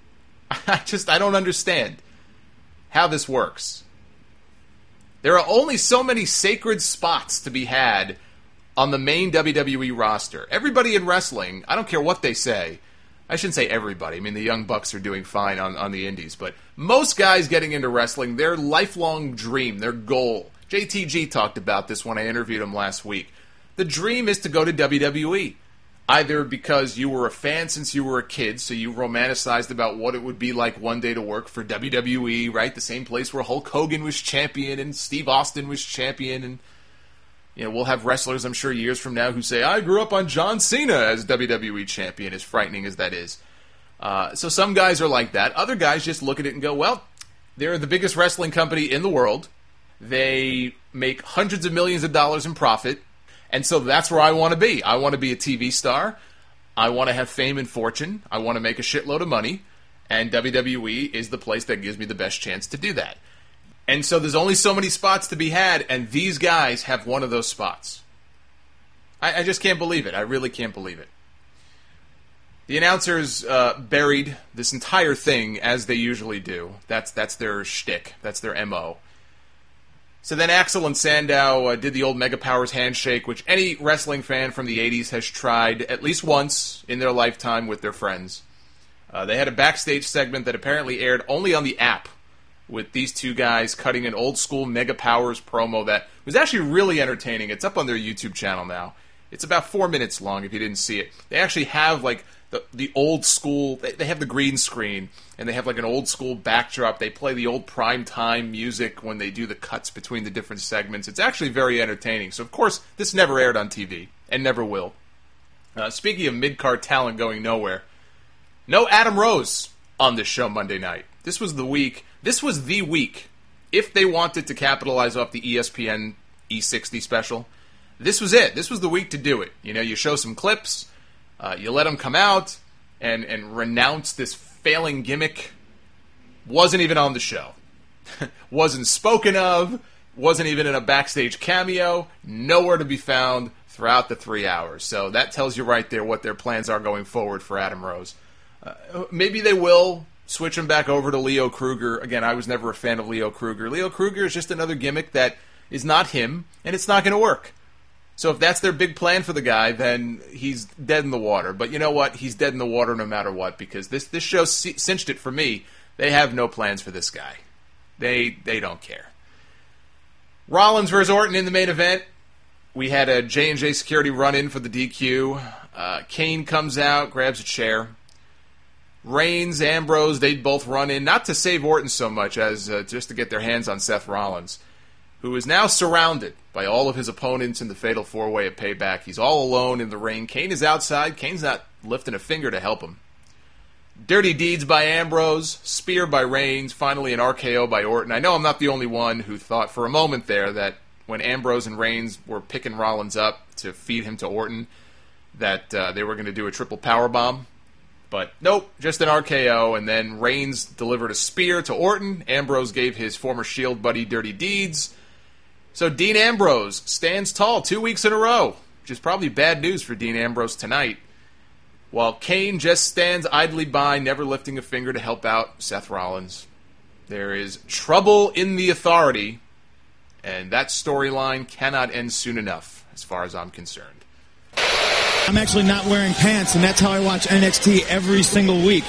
I don't understand how this works. There are only so many sacred spots to be had on the main WWE roster. Everybody in wrestling, I don't care what they say. I shouldn't say everybody. I mean, the Young Bucks are doing fine on the indies. But most guys getting into wrestling, their lifelong dream, their goal. JTG talked about this when I interviewed him last week. The dream is to go to WWE. Either because you were a fan since you were a kid, so you romanticized about what it would be like one day to work for WWE, right? The same place where Hulk Hogan was champion and Steve Austin was champion. And we'll have wrestlers, I'm sure, years from now who say, I grew up on John Cena as WWE champion, as frightening as that is. So some guys are like that. Other guys just look at it and go, well, they're the biggest wrestling company in the world. They make hundreds of millions of dollars in profit. And so that's where I want to be. I want to be a TV star. I want to have fame and fortune. I want to make a shitload of money. And WWE is the place that gives me the best chance to do that. And so there's only so many spots to be had, and these guys have one of those spots. I just can't believe it. I really can't believe it. The announcers buried this entire thing, as they usually do. That's their shtick. That's their MO. So then Axel and Sandow did the old Mega Powers handshake, which any wrestling fan from the 80s has tried at least once in their lifetime with their friends. They had a backstage segment that apparently aired only on the app, with these two guys cutting an old-school Mega Powers promo that was actually really entertaining. It's up on their YouTube channel now. It's about 4 minutes long if you didn't see it. They actually have, like, the old-school... They have the green screen, and they have, like, an old-school backdrop. They play the old prime-time music when they do the cuts between the different segments. It's actually very entertaining. So, of course, this never aired on TV, and never will. Speaking of mid-card talent going nowhere, no Adam Rose on this show Monday night. This was the week, if they wanted to capitalize off the ESPN E60 special, this was it. This was the week to do it. You show some clips, you let them come out, and renounce this failing gimmick. Wasn't even on the show. Wasn't spoken of, wasn't even in a backstage cameo, nowhere to be found throughout the 3 hours. So that tells you right there what their plans are going forward for Adam Rose. Maybe they will switch him back over to Leo Kruger. Again, I was never a fan of Leo Kruger. Leo Kruger is just another gimmick that is not him, and it's not going to work. So if that's their big plan for the guy, then he's dead in the water. But you know what? He's dead in the water no matter what, because this show cinched it for me. They have no plans for this guy. They don't care. Rollins versus Orton in the main event. We had a J&J security run-in for the DQ. Kane comes out, grabs a chair. Reigns, Ambrose, they'd both run in, not to save Orton so much as just to get their hands on Seth Rollins, who is now surrounded by all of his opponents in the Fatal 4-Way at Payback. He's all alone in the ring. Kane is outside. Kane's not lifting a finger to help him. Dirty Deeds by Ambrose, Spear by Reigns, finally an RKO by Orton. I know I'm not the only one who thought for a moment there that when Ambrose and Reigns were picking Rollins up to feed him to Orton, that they were going to do a triple powerbomb. But nope, just an RKO, and then Reigns delivered a spear to Orton. Ambrose gave his former Shield buddy Dirty Deeds. So Dean Ambrose stands tall 2 weeks in a row, which is probably bad news for Dean Ambrose tonight. While Kane just stands idly by, never lifting a finger to help out Seth Rollins. There is trouble in the Authority, and that storyline cannot end soon enough, as far as I'm concerned. I'm actually not wearing pants, and that's how I watch NXT every single week.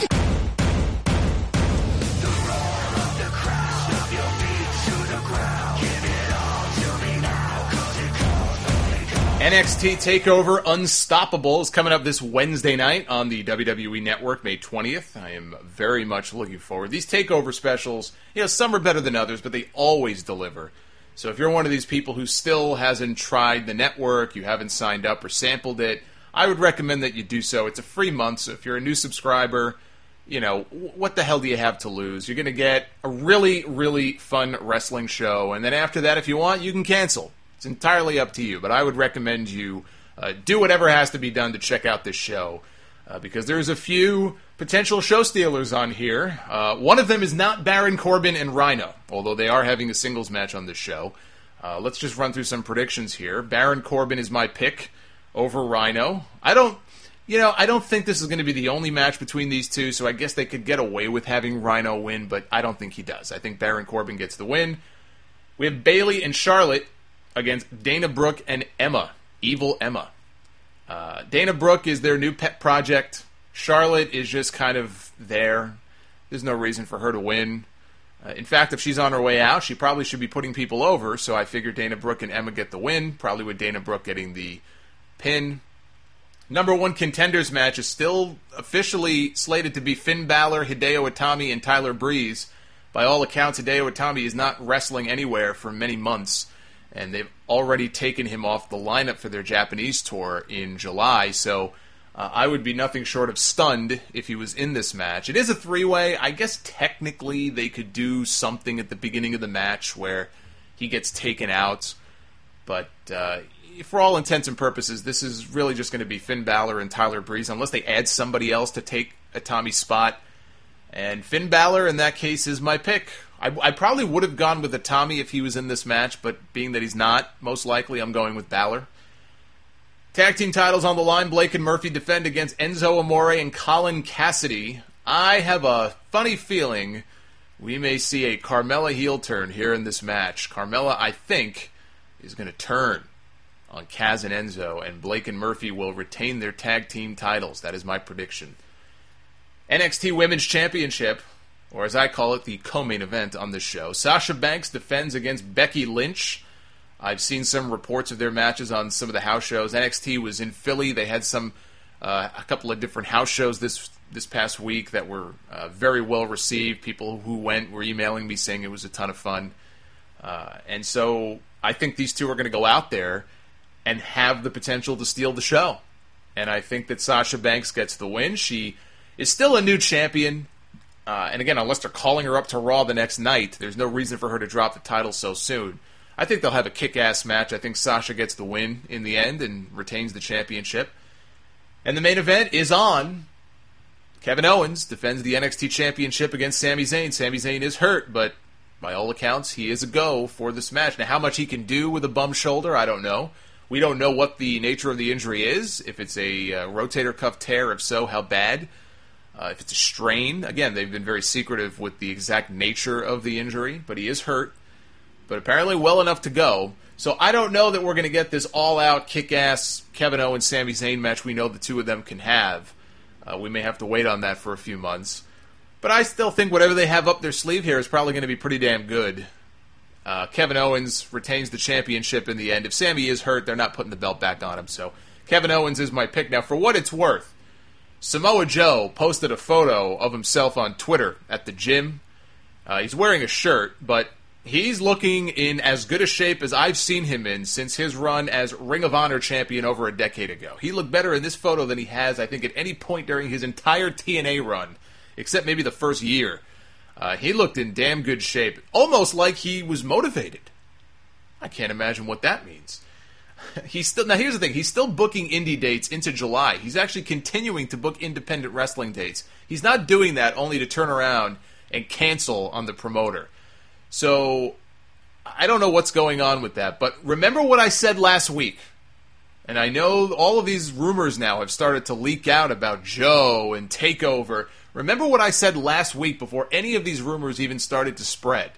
NXT TakeOver Unstoppable is coming up this Wednesday night on the WWE Network, May 20th. I am very much looking forward. These TakeOver specials, some are better than others, but they always deliver. So if you're one of these people who still hasn't tried the network, you haven't signed up or sampled it, I would recommend that you do so. It's a free month, so if you're a new subscriber, what the hell do you have to lose? You're going to get a really, really fun wrestling show, and then after that, if you want, you can cancel. It's entirely up to you, but I would recommend you do whatever has to be done to check out this show, because there's a few potential show stealers on here. One of them is not Baron Corbin and Rhino, although they are having a singles match on this show. Let's just run through some predictions here. Baron Corbin is my pick over Rhino. I don't think this is going to be the only match between these two, so I guess they could get away with having Rhino win, but I don't think he does. I think Baron Corbin gets the win. We have Bayley and Charlotte against Dana Brooke and Emma, Evil Emma. Dana Brooke is their new pet project. Charlotte is just kind of there. There's no reason for her to win. In fact, if she's on her way out, she probably should be putting people over, so I figure Dana Brooke and Emma get the win, probably with Dana Brooke getting the pin. Number one contenders match is still officially slated to be Finn Balor, Hideo Itami, and Tyler Breeze. By all accounts, Hideo Itami is not wrestling anywhere for many months, and they've already taken him off the lineup for their Japanese tour in July, so I would be nothing short of stunned if he was in this match. It is a three-way. I guess technically they could do something at the beginning of the match where he gets taken out, but for all intents and purposes, this is really just going to be Finn Balor and Tyler Breeze, unless they add somebody else to take Itami's spot. And Finn Balor, in that case, is my pick. I probably would have gone with Itami if he was in this match, but being that he's not, most likely I'm going with Balor. Tag team titles on the line. Blake and Murphy defend against Enzo Amore and Colin Cassidy. I have a funny feeling we may see a Carmella heel turn here in this match. Carmella, I think, is going to turn on Kaz and Enzo, and Blake and Murphy will retain their tag team titles. That is my prediction. NXT Women's Championship, or as I call it, the co-main event on this show. Sasha Banks defends against Becky Lynch. I've seen some reports of their matches on some of the house shows. NXT was in Philly. They had a couple of different house shows this past week that were very well received. People who went were emailing me saying it was a ton of fun. And so I think these two are going to go out there and have the potential to steal the show. And I think that Sasha Banks gets the win. She is still a new champion. And again, unless they're calling her up to Raw the next night, there's no reason for her to drop the title so soon. I think they'll have a kick-ass match. I think Sasha gets the win in the end and retains the championship. And the main event is on. Kevin Owens defends the NXT championship against Sami Zayn. Sami Zayn is hurt, but by all accounts, he is a go for this match. Now, how much he can do with a bum shoulder, I don't know. We don't know what the nature of the injury is. If it's a rotator cuff tear, if so, how bad. If it's a strain, again, they've been very secretive with the exact nature of the injury, but he is hurt. But apparently well enough to go. So I don't know that we're going to get this all-out, kick-ass Kevin Owens, Sami Zayn match we know the two of them can have. We may have to wait on that for a few months. But I still think whatever they have up their sleeve here is probably going to be pretty damn good. Kevin Owens retains the championship in the end. If Sami is hurt, they're not putting the belt back on him. So Kevin Owens is my pick. Now, for what it's worth, Samoa Joe posted a photo of himself on Twitter at the gym. He's wearing a shirt, but he's looking in as good a shape as I've seen him in since his run as Ring of Honor champion over a decade ago. He looked better in this photo than he has, I think, at any point during his entire TNA run. except maybe the first year. He looked in damn good shape, almost like he was motivated. I can't imagine what that means. Now here's the thing, he's still booking indie dates into July. He's actually continuing to book independent wrestling dates. He's not doing that only to turn around and cancel on the promoter. So, I don't know what's going on with that, but remember what I said last week. And I know all of these rumors now have started to leak out about Joe and TakeOver. Remember what I said last week before any of these rumors even started to spread.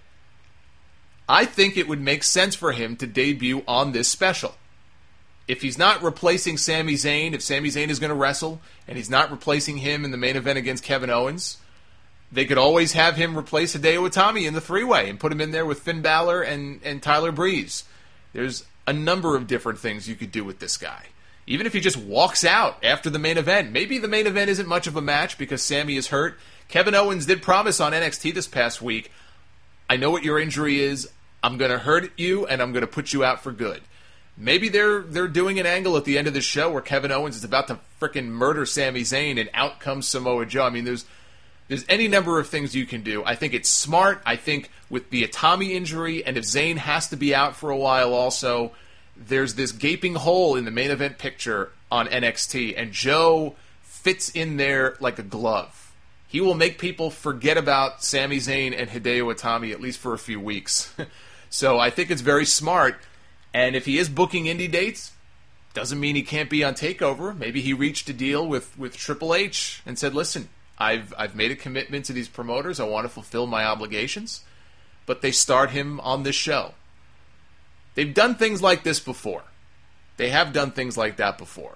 I think it would make sense for him to debut on this special. If he's not replacing Sami Zayn, if Sami Zayn is going to wrestle, and he's not replacing him in the main event against Kevin Owens, they could always have him replace Hideo Itami in the three-way and put him in there with Finn Balor and Tyler Breeze. There's a number of different things you could do with this guy. Even if he just walks out after the main event. Maybe the main event isn't much of a match because Sami is hurt. Kevin Owens did promise on NXT this past week, I know what your injury is, I'm going to hurt you, and I'm going to put you out for good. Maybe they're doing an angle at the end of the show where Kevin Owens is about to frickin' murder Sami Zayn, and out comes Samoa Joe. I mean, there's any number of things you can do. I think it's smart. I think with the Itami injury, and if Zayn has to be out for a while also, there's this gaping hole in the main event picture on NXT, and Joe fits in there like a glove. He will make people forget about Sami Zayn and Hideo Itami at least for a few weeks. So I think it's very smart. And if he is booking indie dates, doesn't mean he can't be on TakeOver. Maybe he reached a deal with Triple H and said, listen, I've made a commitment to these promoters. I want to fulfill my obligations. But they start him on this show. They've done things like this before. They have done things like that before.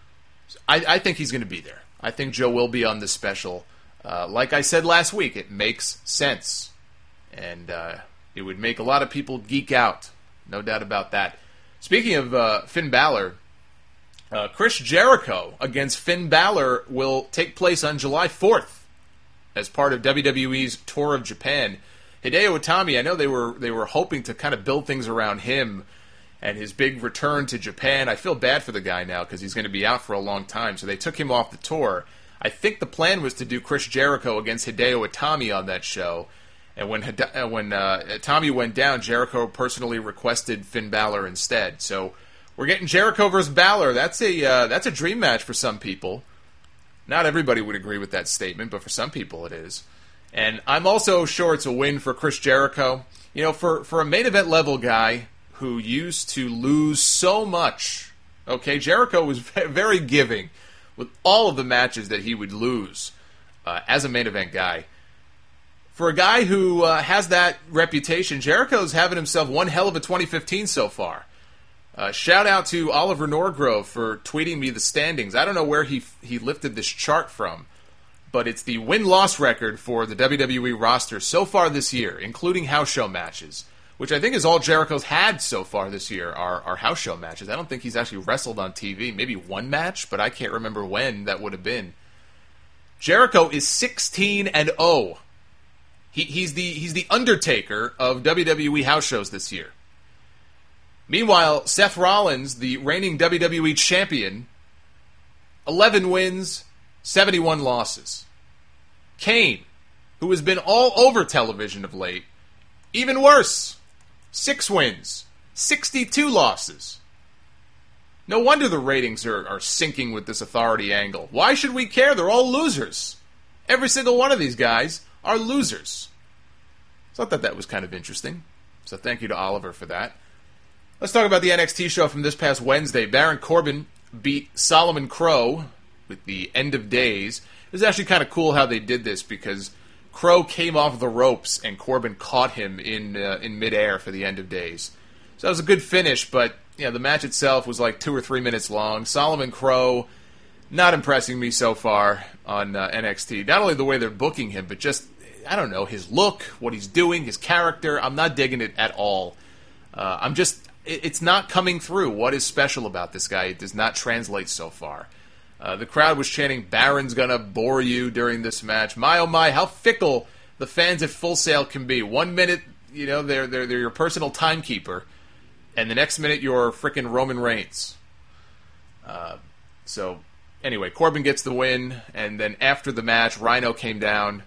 I think he's going to be there. I think Joe will be on this special. Like I said last week, it makes sense. And it would make a lot of people geek out. No doubt about that. Speaking of Finn Balor, Chris Jericho against Finn Balor will take place on July 4th as part of WWE's Tour of Japan. Hideo Itami, I know they were hoping to kind of build things around him and his big return to Japan. I feel bad for the guy now because he's going to be out for a long time, so they took him off the tour. I think the plan was to do Chris Jericho against Hideo Itami on that show. And when Tommy went down, Jericho personally requested Finn Balor instead. So we're getting Jericho versus Balor. That's a dream match for some people. Not everybody would agree with that statement, but for some people it is. And I'm also sure it's a win for Chris Jericho. You know, for a main event level guy who used to lose so much, okay, Jericho was very giving with all of the matches that he would lose as a main event guy. For a guy who has that reputation, Jericho's having himself one hell of a 2015 so far. Shout out to Oliver Norgrove for tweeting me the standings. I don't know where he lifted this chart from, but it's the win-loss record for the WWE roster so far this year, including house show matches, which I think is all Jericho's had so far this year are house show matches. I don't think he's actually wrestled on TV. Maybe one match, but I can't remember when that would have been. Jericho is 16-0. He's the Undertaker of WWE house shows this year. Meanwhile, Seth Rollins, the reigning WWE champion, 11 wins, 71 losses. Kane, who has been all over television of late, even worse, 6 wins, 62 losses. No wonder the ratings are sinking with this authority angle. Why should we care? They're all losers. Every single one of these guys are losers. So I thought that was kind of interesting. So thank you to Oliver for that. Let's talk about the NXT show from this past Wednesday. Baron Corbin beat Solomon Crowe with the End of Days. It was actually kind of cool how they did this because Crowe came off the ropes and Corbin caught him in midair for the End of Days. So that was a good finish, but the match itself was like 2 or 3 minutes long. Solomon Crowe not impressing me so far on NXT. Not only the way they're booking him, but just, I don't know, his look, what he's doing, his character. I'm not digging it at all. It's not coming through. What is special about this guy? It does not translate so far. The crowd was chanting, Baron's gonna bore you during this match. My, oh my, how fickle the fans at Full Sail can be. 1 minute, they're your personal timekeeper, and the next minute you're frickin' Roman Reigns. So anyway, Corbin gets the win, and then after the match, Rhino came down.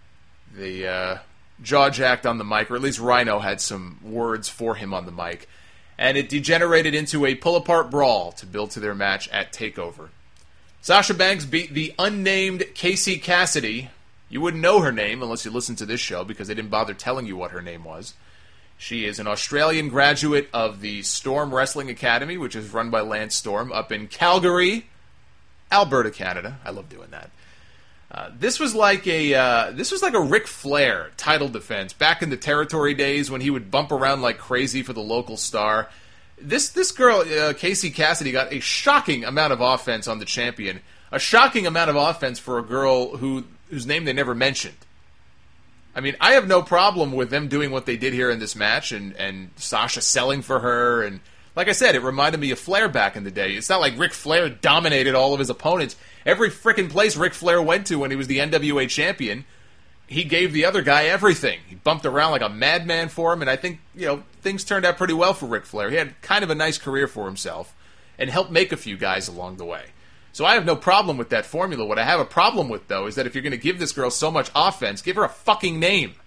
The jaw jacked on the mic, or at least Rhino had some words for him on the mic. And it degenerated into a pull-apart brawl to build to their match at TakeOver. Sasha Banks beat the unnamed Casey Cassidy. You wouldn't know her name unless you listened to this show because they didn't bother telling you what her name was. She is an Australian graduate of the Storm Wrestling Academy, which is run by Lance Storm, up in Calgary, Alberta, Canada. I love doing that. This was like a Ric Flair title defense back in the territory days when he would bump around like crazy for the local star. This girl, Casey Cassidy, got a shocking amount of offense on the champion. A shocking amount of offense for a girl whose name they never mentioned. I mean, I have no problem with them doing what they did here in this match and Sasha selling for her. And like I said, it reminded me of Flair back in the day. It's not like Ric Flair dominated all of his opponents. Every frickin' place Ric Flair went to when he was the NWA champion, he gave the other guy everything. He bumped around like a madman for him, and I think, things turned out pretty well for Ric Flair. He had kind of a nice career for himself and helped make a few guys along the way. So I have no problem with that formula. What I have a problem with, though, is that if you're going to give this girl so much offense, give her a fucking name.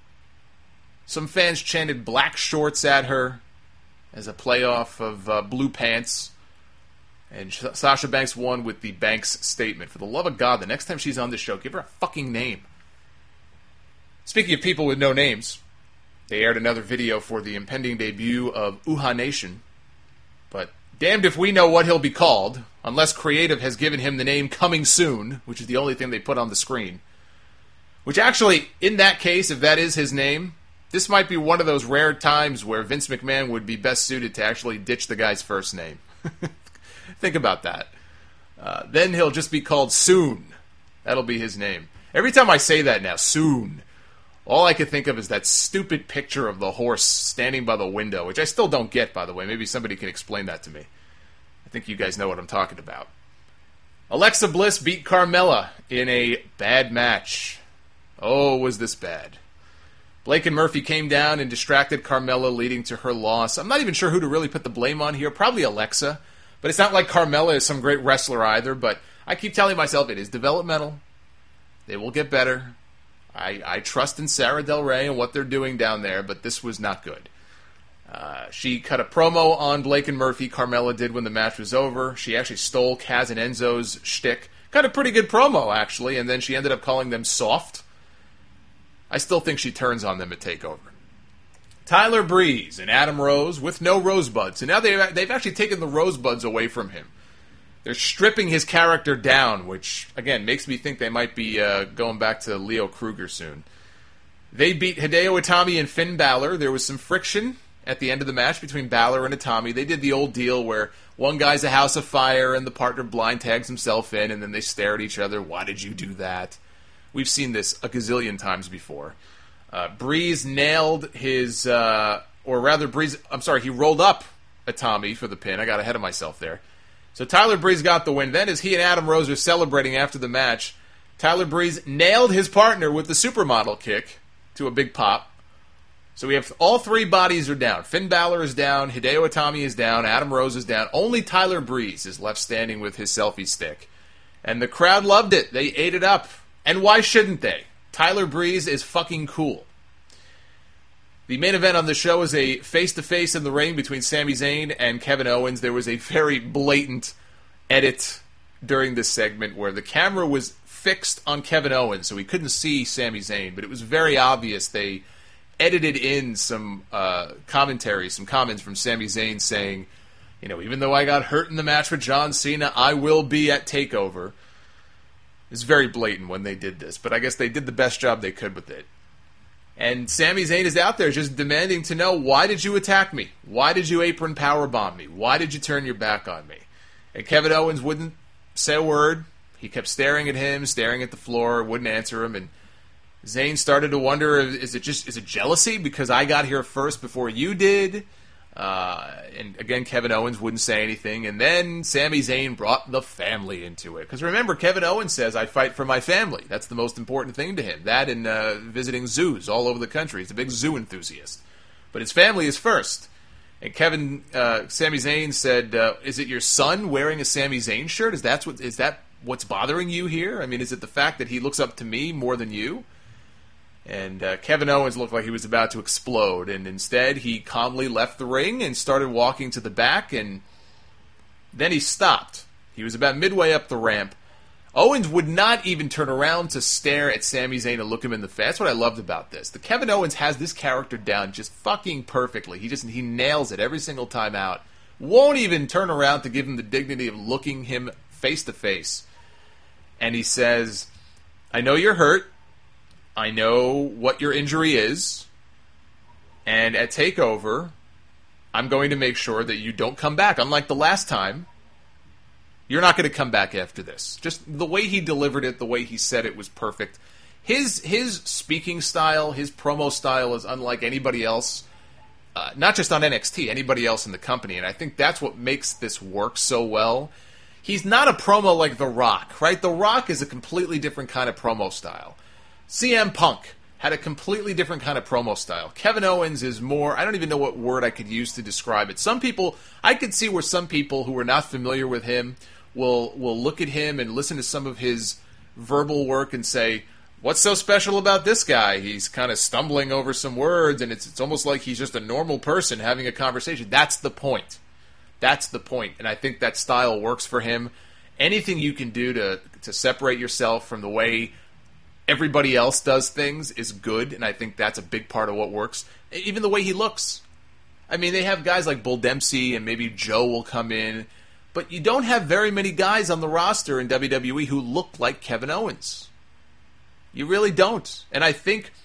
Some fans chanted black shorts at her as a playoff of blue pants. And Sasha Banks won with the Banks statement. For the love of God, the next time she's on this show, give her a fucking name. Speaking of people with no names, they aired another video for the impending debut of Uhaa Nation. But damned if we know what he'll be called, unless Creative has given him the name Coming Soon, which is the only thing they put on the screen. Which actually, in that case, if that is his name, this might be one of those rare times where Vince McMahon would be best suited to actually ditch the guy's first name. Think about that. Then he'll just be called Soon. That'll be his name. Every time I say that now, Soon, all I can think of is that stupid picture of the horse standing by the window, which I still don't get, by the way. Maybe somebody can explain that to me. I think you guys know what I'm talking about. Alexa Bliss beat Carmella in a bad match. Oh, was this bad. Blake and Murphy came down and distracted Carmella, leading to her loss. I'm not even sure who to really put the blame on here. Probably Alexa. But it's not like Carmella is some great wrestler either. But I keep telling myself it is developmental. They will get better. I trust in Sarah Del Rey and what they're doing down there, but this was not good. She cut a promo on Blake and Murphy. Carmella did when the match was over. She actually stole Kaz and Enzo's shtick. Cut a pretty good promo, actually, and then she ended up calling them soft. I still think she turns on them at TakeOver. Tyler Breeze and Adam Rose with no rosebuds. And now they've actually taken the rosebuds away from him. They're stripping his character down, which, again, makes me think they might be going back to Leo Kruger soon. They beat Hideo Itami and Finn Balor. There was some friction at the end of the match between Balor and Itami. They did the old deal where one guy's a house of fire and the partner blind tags himself in, and then they stare at each other. Why did you do that? We've seen this a gazillion times before. Breeze nailed his, he rolled up Itami for the pin. I got ahead of myself there. So Tyler Breeze got the win. Then as he and Adam Rose are celebrating after the match, Tyler Breeze nailed his partner with the supermodel kick to a big pop. So we have all three bodies are down. Finn Balor is down, Hideo Itami is down, Adam Rose is down. Only Tyler Breeze is left standing with his selfie stick. And the crowd loved it. They ate it up. And why shouldn't they? Tyler Breeze is fucking cool. The main event on the show is a face-to-face in the ring between Sami Zayn and Kevin Owens. There was a very blatant edit during this segment where the camera was fixed on Kevin Owens, so we couldn't see Sami Zayn, but it was very obvious they edited in some commentary, some comments from Sami Zayn saying, even though I got hurt in the match with John Cena, I will be at TakeOver. It's very blatant when they did this, but I guess they did the best job they could with it. And Sami Zayn is out there just demanding to know, why did you attack me? Why did you apron powerbomb me? Why did you turn your back on me? And Kevin Owens wouldn't say a word. He kept staring at him, staring at the floor, wouldn't answer him. And Zayn started to wonder, is it jealousy because I got here first before you did? And again, Kevin Owens wouldn't say anything. And then Sami Zayn brought the family into it. Because remember, Kevin Owens says, I fight for my family. That's the most important thing to him. That and visiting zoos all over the country. He's a big zoo enthusiast. But his family is first. And Sami Zayn said, "Is it your son wearing a Sami Zayn shirt? Is that what's bothering you here? I mean, is it the fact that he looks up to me more than you?" And Kevin Owens looked like he was about to explode, and instead he calmly left the ring and started walking to the back, and then he stopped. He was about midway up the ramp. Owens would not even turn around to stare at Sami Zayn and look him in the face. That's what I loved about this. The Kevin Owens has this character down just fucking perfectly. He nails it every single time out. Won't even turn around to give him the dignity of looking him face to face. And he says, "I know you're hurt. I know what your injury is. And at TakeOver, I'm going to make sure that you don't come back. Unlike the last time, you're not going to come back after this." Just the way he delivered it, the way he said it was perfect. His speaking style, his promo style is unlike anybody else, not just on NXT, anybody else in the company. And I think that's what makes this work so well. He's not a promo like The Rock, right? The Rock is a completely different kind of promo style. CM Punk had a completely different kind of promo style. Kevin Owens is more, I don't even know what word I could use to describe it. Some people, I could see where some people who are not familiar with him will look at him and listen to some of his verbal work and say, "What's so special about this guy? He's kind of stumbling over some words, and it's almost like he's just a normal person having a conversation." That's the point. That's the point. And I think that style works for him. Anything you can do to separate yourself from the way everybody else does things is good, and I think that's a big part of what works. Even the way he looks. I mean, they have guys like Bull Dempsey, and maybe Joe will come in, but you don't have very many guys on the roster in WWE who look like Kevin Owens. You really don't. And I think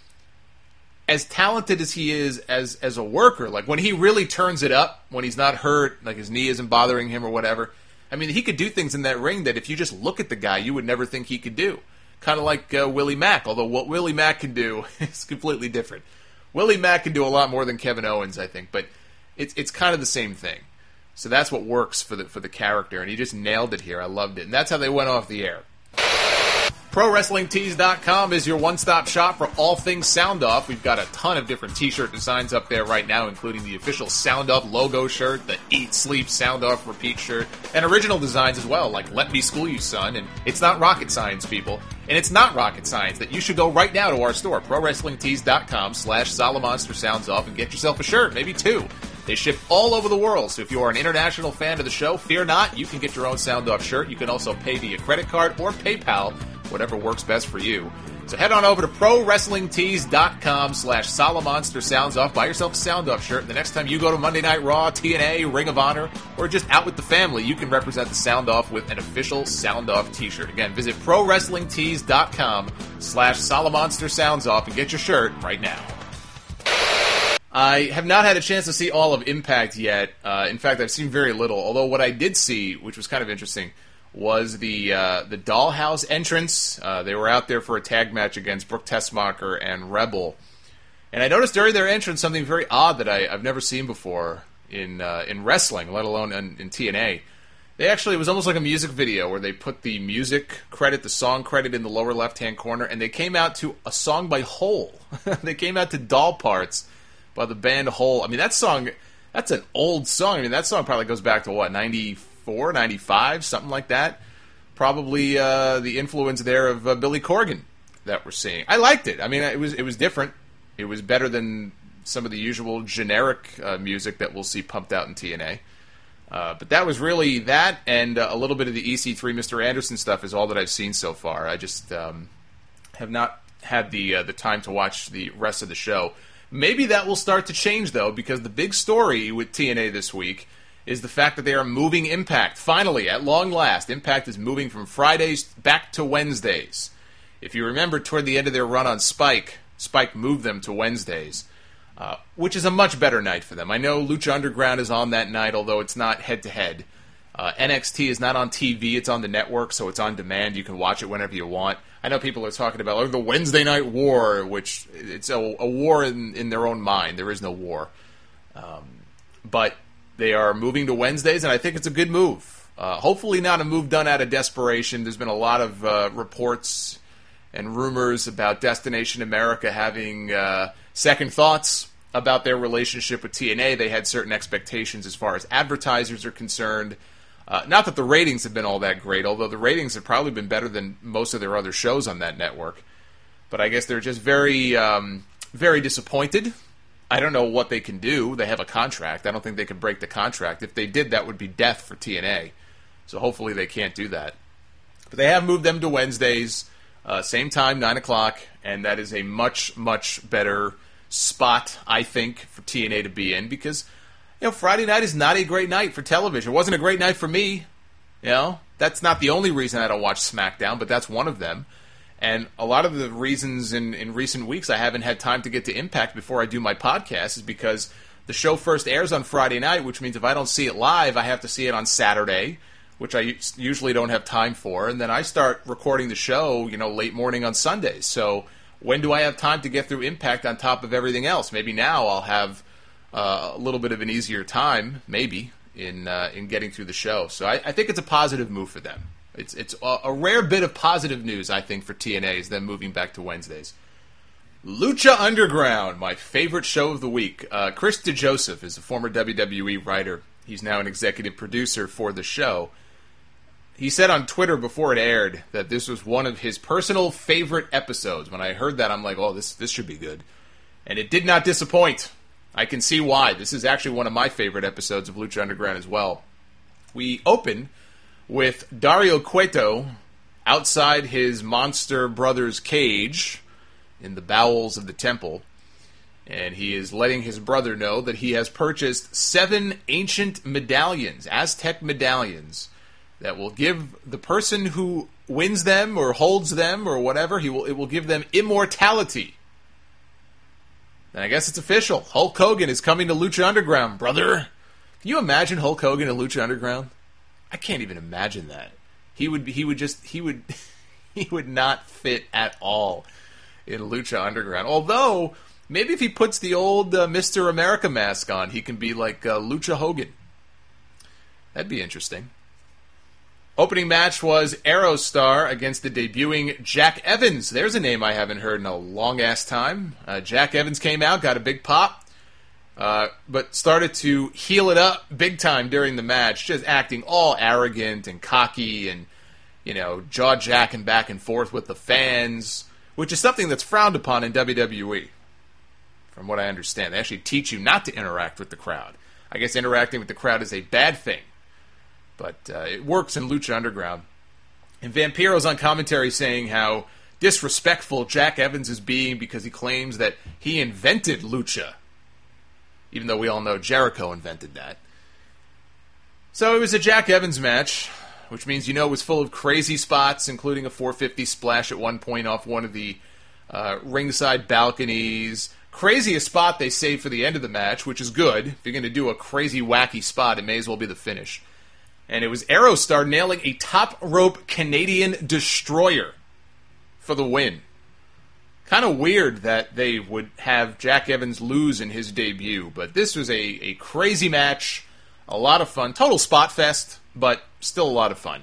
as talented as he is as a worker, like when he really turns it up, when he's not hurt, like his knee isn't bothering him or whatever, I mean, he could do things in that ring that if you just look at the guy, you would never think he could do. Kind of like Willie Mack, although what Willie Mack can do is completely different. Willie Mack can do a lot more than Kevin Owens, I think, but it's kind of the same thing. So that's what works for the character, and he just nailed it here. I loved it, and that's how they went off the air. ProWrestlingTees.com is your one-stop shop for all things Sound Off. We've got a ton of different t-shirt designs up there right now, including the official Sound Off logo shirt, the Eat, Sleep, Sound Off Repeat shirt, and original designs as well, like Let Me School You, Son, and it's not rocket science, people. And it's not rocket science that you should go right now to our store, ProWrestlingTees.com/Solomonster Sounds Off, and get yourself a shirt, maybe two. They ship all over the world, so if you are an international fan of the show, fear not, you can get your own Sound Off shirt. You can also pay via credit card or PayPal, whatever works best for you. So head on over to ProWrestlingTees.com/Solomonster Sounds Off. Buy yourself a Sound Off shirt, and the next time you go to Monday Night Raw, TNA, Ring of Honor, or just out with the family, you can represent the Sound Off with an official Sound Off t-shirt. Again, visit ProWrestlingTees.com/Solomonster Sounds Off and get your shirt right now. I have not had a chance to see all of Impact yet. In fact, I've seen very little. Although what I did see, which was kind of interesting, was the Dollhouse entrance. They were out there for a tag match against Brooke Tessmacher and Rebel. And I noticed during their entrance something very odd that I've never seen before in wrestling, let alone in TNA. It was almost like a music video where they put the music credit, the song credit in the lower left-hand corner, and they came out to a song by Hole. They came out to Doll Parts by the band Hole. I mean, that song, that's an old song. I mean, that song probably goes back to, 94, 95, something like that. Probably the influence there of Billy Corgan that we're seeing. I liked it. I mean, it was different. It was better than some of the usual generic music that we'll see pumped out in TNA. But that was really that, and a little bit of the EC3 Mr. Anderson stuff is all that I've seen so far. I just have not had the time to watch the rest of the show. Maybe that will start to change, though, because the big story with TNA this week is the fact that they are moving Impact. Finally, at long last, Impact is moving from Fridays back to Wednesdays. If you remember, toward the end of their run on Spike moved them to Wednesdays, which is a much better night for them. I know Lucha Underground is on that night, although it's not head-to-head. NXT is not on TV, it's on the network, so it's on demand. You can watch it whenever you want. I know people are talking about the Wednesday Night War, which it's a war in their own mind. There is no war. But they are moving to Wednesdays, and I think it's a good move. Hopefully not a move done out of desperation. There's been a lot of reports and rumors about Destination America having second thoughts about their relationship with TNA. They had certain expectations as far as advertisers are concerned. Not that the ratings have been all that great, although the ratings have probably been better than most of their other shows on that network. But I guess they're just very, very disappointed. I don't know what they can do. They have a contract. I don't think they can break the contract. If they did, that would be death for TNA. So hopefully they can't do that. But they have moved them to Wednesdays, same time, 9 o'clock, and that is a much, much better spot, I think, for TNA to be in, because, Friday night is not a great night for television. It wasn't a great night for me, That's not the only reason I don't watch SmackDown, but that's one of them. And a lot of the reasons in recent weeks I haven't had time to get to Impact before I do my podcast is because the show first airs on Friday night, which means if I don't see it live, I have to see it on Saturday, which I usually don't have time for. And then I start recording the show, late morning on Sundays. So when do I have time to get through Impact on top of everything else? Maybe now I'll have a little bit of an easier time, maybe, in getting through the show. So I think it's a positive move for them. It's a rare bit of positive news, I think, for TNA is them moving back to Wednesdays. Lucha Underground, my favorite show of the week. Chris DeJoseph is a former WWE writer. He's now an executive producer for the show. He said on Twitter before it aired that this was one of his personal favorite episodes. When I heard that, I'm like, oh, this should be good. And it did not disappoint. I can see why. This is actually one of my favorite episodes of Lucha Underground as well. We open with Dario Cueto outside his monster brother's cage in the bowels of the temple. And he is letting his brother know that he has purchased 7 ancient medallions, Aztec medallions, that will give the person who wins them or holds them or whatever, it will give them immortality. And I guess it's official. Hulk Hogan is coming to Lucha Underground, brother. Can you imagine Hulk Hogan in Lucha Underground? I can't even imagine that. He would not fit at all in Lucha Underground. Although, maybe if he puts the old Mr. America mask on, he can be like Lucha Hogan. That'd be interesting. Opening match was Aerostar against the debuting Jack Evans. There's a name I haven't heard in a long-ass time. Jack Evans came out, got a big pop, but started to heel it up big time during the match, just acting all arrogant and cocky and, jaw-jacking back and forth with the fans, which is something that's frowned upon in WWE, from what I understand. They actually teach you not to interact with the crowd. I guess interacting with the crowd is a bad thing. But it works in Lucha Underground. And Vampiro's on commentary saying how disrespectful Jack Evans is being because he claims that he invented Lucha. Even though we all know Jericho invented that. So it was a Jack Evans match, which means it was full of crazy spots, including a 450 splash at one point off one of the ringside balconies. Craziest spot they saved for the end of the match, which is good. If you're going to do a crazy, wacky spot, it may as well be the finish. And it was Aerostar nailing a top rope Canadian destroyer for the win. Kind of weird that they would have Jack Evans lose in his debut, but this was a crazy match, a lot of fun. Total spot fest, but still a lot of fun.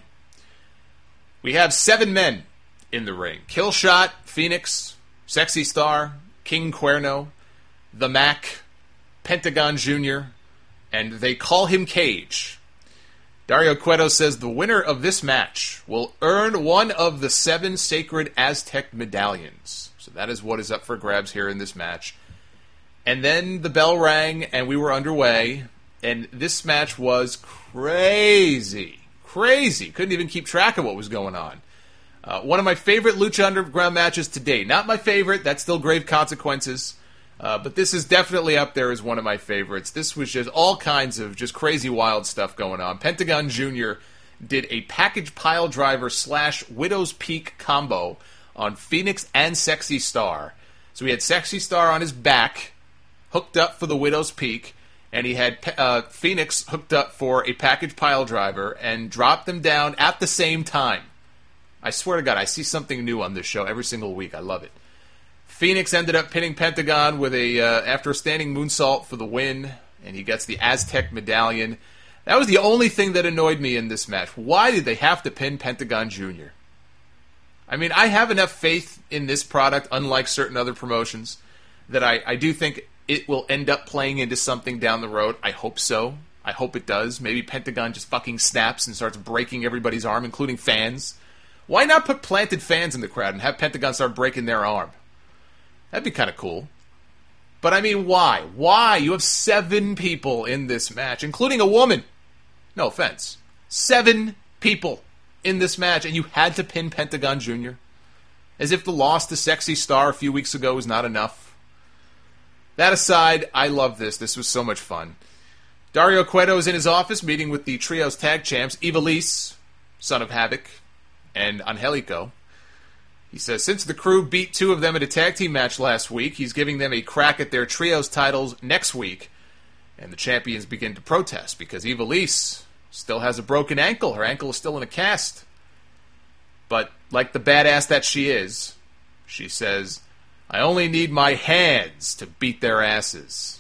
We have 7 men in the ring. Killshot, Phoenix, Sexy Star, King Cuerno, The Mac, Pentagon Jr., and they call him Cage. Dario Cueto says the winner of this match will earn one of the 7 sacred Aztec medallions. So that is what is up for grabs here in this match. And then the bell rang and we were underway. And this match was crazy. Crazy. Couldn't even keep track of what was going on. One of my favorite Lucha Underground matches to date. Not my favorite. That's still Grave Consequences. But this is definitely up there as one of my favorites. This was just all kinds of just crazy wild stuff going on. Pentagon Jr. did a package pile driver / Widow's Peak combo on Phoenix and Sexy Star. So he had Sexy Star on his back, hooked up for the Widow's Peak, and he had Phoenix hooked up for a package pile driver and dropped them down at the same time. I swear to God, I see something new on this show every single week. I love it. Phoenix ended up pinning Pentagon with after a standing moonsault for the win, and he gets the Aztec medallion. That was the only thing that annoyed me in this match. Why did they have to pin Pentagon Jr.? I mean, I have enough faith in this product, unlike certain other promotions, that I do think it will end up playing into something down the road. I hope so. I hope it does. Maybe Pentagon just fucking snaps and starts breaking everybody's arm, including fans. Why not put planted fans in the crowd and have Pentagon start breaking their arm? That'd be kind of cool. But I mean, why? Why? You have 7 people in this match, including a woman. No offense. 7 people in this match, and you had to pin Pentagon Jr.? As if the loss to Sexy Star a few weeks ago was not enough. That aside, I love this. This was so much fun. Dario Cueto is in his office meeting with the Trios Tag Champs, Ivelisse, Son of Havoc, and Angelico. He says since the crew beat 2 of them in a tag team match last week, he's giving them a crack at their Trios titles next week. And the champions begin to protest because Ivelisse still has a broken ankle. Her ankle is still in a cast. But like the badass that she is, she says, I only need my hands to beat their asses.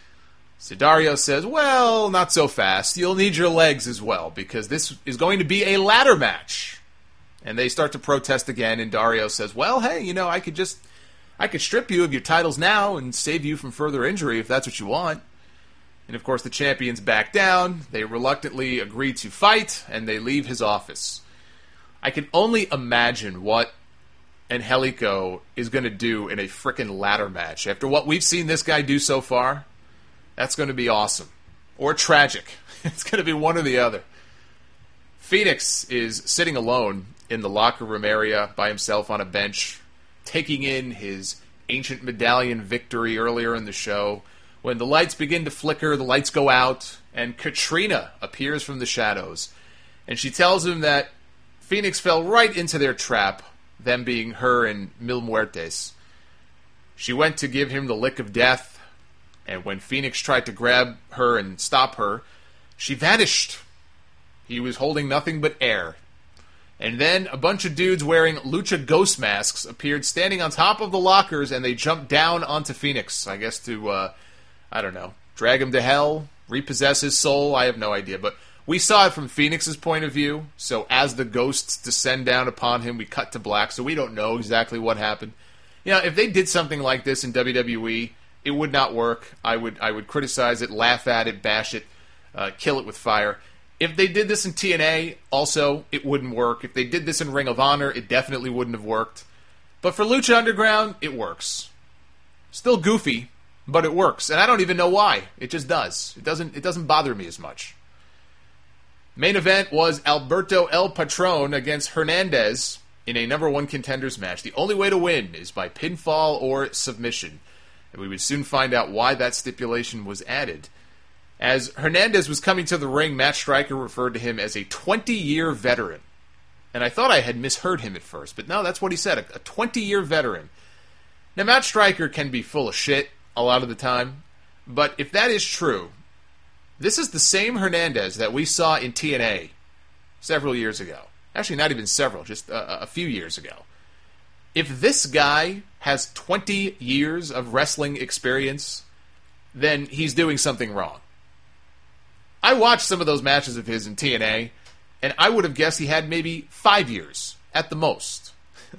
So Dario says, well, not so fast. You'll need your legs as well, because this is going to be a ladder match. And they start to protest again, and Dario says, well, hey, you know, I could strip you of your titles now and save you from further injury if that's what you want. And of course the champions back down. They reluctantly agree to fight, and they leave his office. I can only imagine what Angelico is going to do in a frickin' ladder match. After what we've seen this guy do so far, that's going to be awesome. Or tragic. It's going to be one or the other. Phoenix is sitting alone in the locker room area by himself on a bench, taking in his ancient medallion victory earlier in the show. When the lights begin to flicker, the lights go out, and Katrina appears from the shadows. And she tells him that Phoenix fell right into their trap, them being her and Mil Muertes. She went to give him the lick of death, and when Phoenix tried to grab her and stop her, she vanished. He was holding nothing but air. And then a bunch of dudes wearing Lucha Ghost masks appeared standing on top of the lockers, and they jumped down onto Phoenix, I guess to, I don't know, drag him to hell, repossess his soul, I have no idea. But we saw it from Phoenix's point of view, so as the ghosts descend down upon him, we cut to black, so we don't know exactly what happened. You know, if they did something like this in WWE, it would not work. I would criticize it, laugh at it, bash it, kill it with fire. If they did this in TNA, also, it wouldn't work. If they did this in Ring of Honor, it definitely wouldn't have worked. But for Lucha Underground, it works. Still goofy, but it works. And I don't even know why. It just does. It doesn't bother me as much. Main event was Alberto El Patron against Hernandez in a number 1 contenders match. The only way to win is by pinfall or submission. And we would soon find out why that stipulation was added. As Hernandez was coming to the ring, Matt Striker referred to him as a 20-year veteran. And I thought I had misheard him at first, but no, that's what he said, a 20-year veteran. Now, Matt Striker can be full of shit a lot of the time, but if that is true, this is the same Hernandez that we saw in TNA several years ago. Actually, not even several, just a few years ago. If this guy has 20 years of wrestling experience, then he's doing something wrong. I watched some of those matches of his in TNA, and I would have guessed he had maybe 5 years at the most.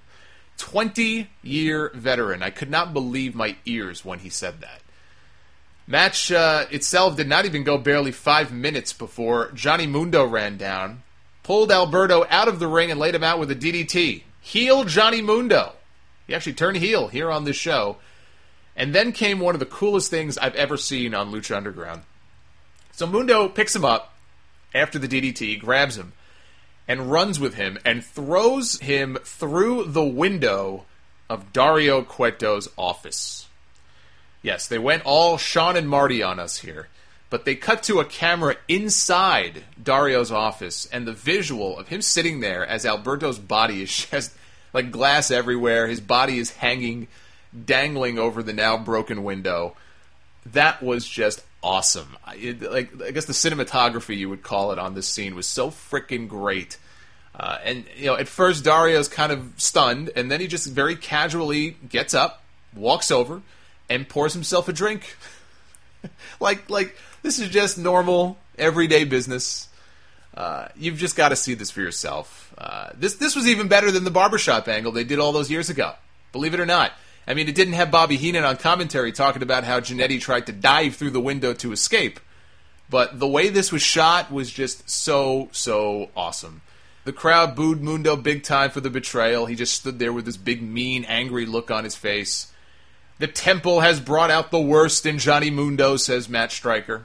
20-year veteran. I could not believe my ears when he said that. Match itself did not even go barely 5 minutes before Johnny Mundo ran down, pulled Alberto out of the ring, and laid him out with a DDT. Heel Johnny Mundo. He actually turned heel here on this show. And then came one of the coolest things I've ever seen on Lucha Underground. So Mundo picks him up after the DDT, grabs him, and runs with him, and throws him through the window of Dario Cueto's office. Yes, they went all Sean and Marty on us here. But they cut to a camera inside Dario's office, and the visual of him sitting there as Alberto's body is just like glass everywhere. His body is hanging, dangling over the now broken window. That was just awesome. I guess the cinematography, you would call it, on this scene was so freaking great. And you know, at first Dario's kind of stunned, and then he just very casually gets up, walks over, and pours himself a drink. like this is just normal, everyday business. You've just got to see this for yourself. This was even better than the barbershop angle they did all those years ago. Believe it or not. I mean, it didn't have Bobby Heenan on commentary talking about how Jannetty tried to dive through the window to escape. But the way this was shot was just so, so awesome. The crowd booed Mundo big time for the betrayal. He just stood there with this big, mean, angry look on his face. The temple has brought out the worst in Johnny Mundo, says Matt Stryker.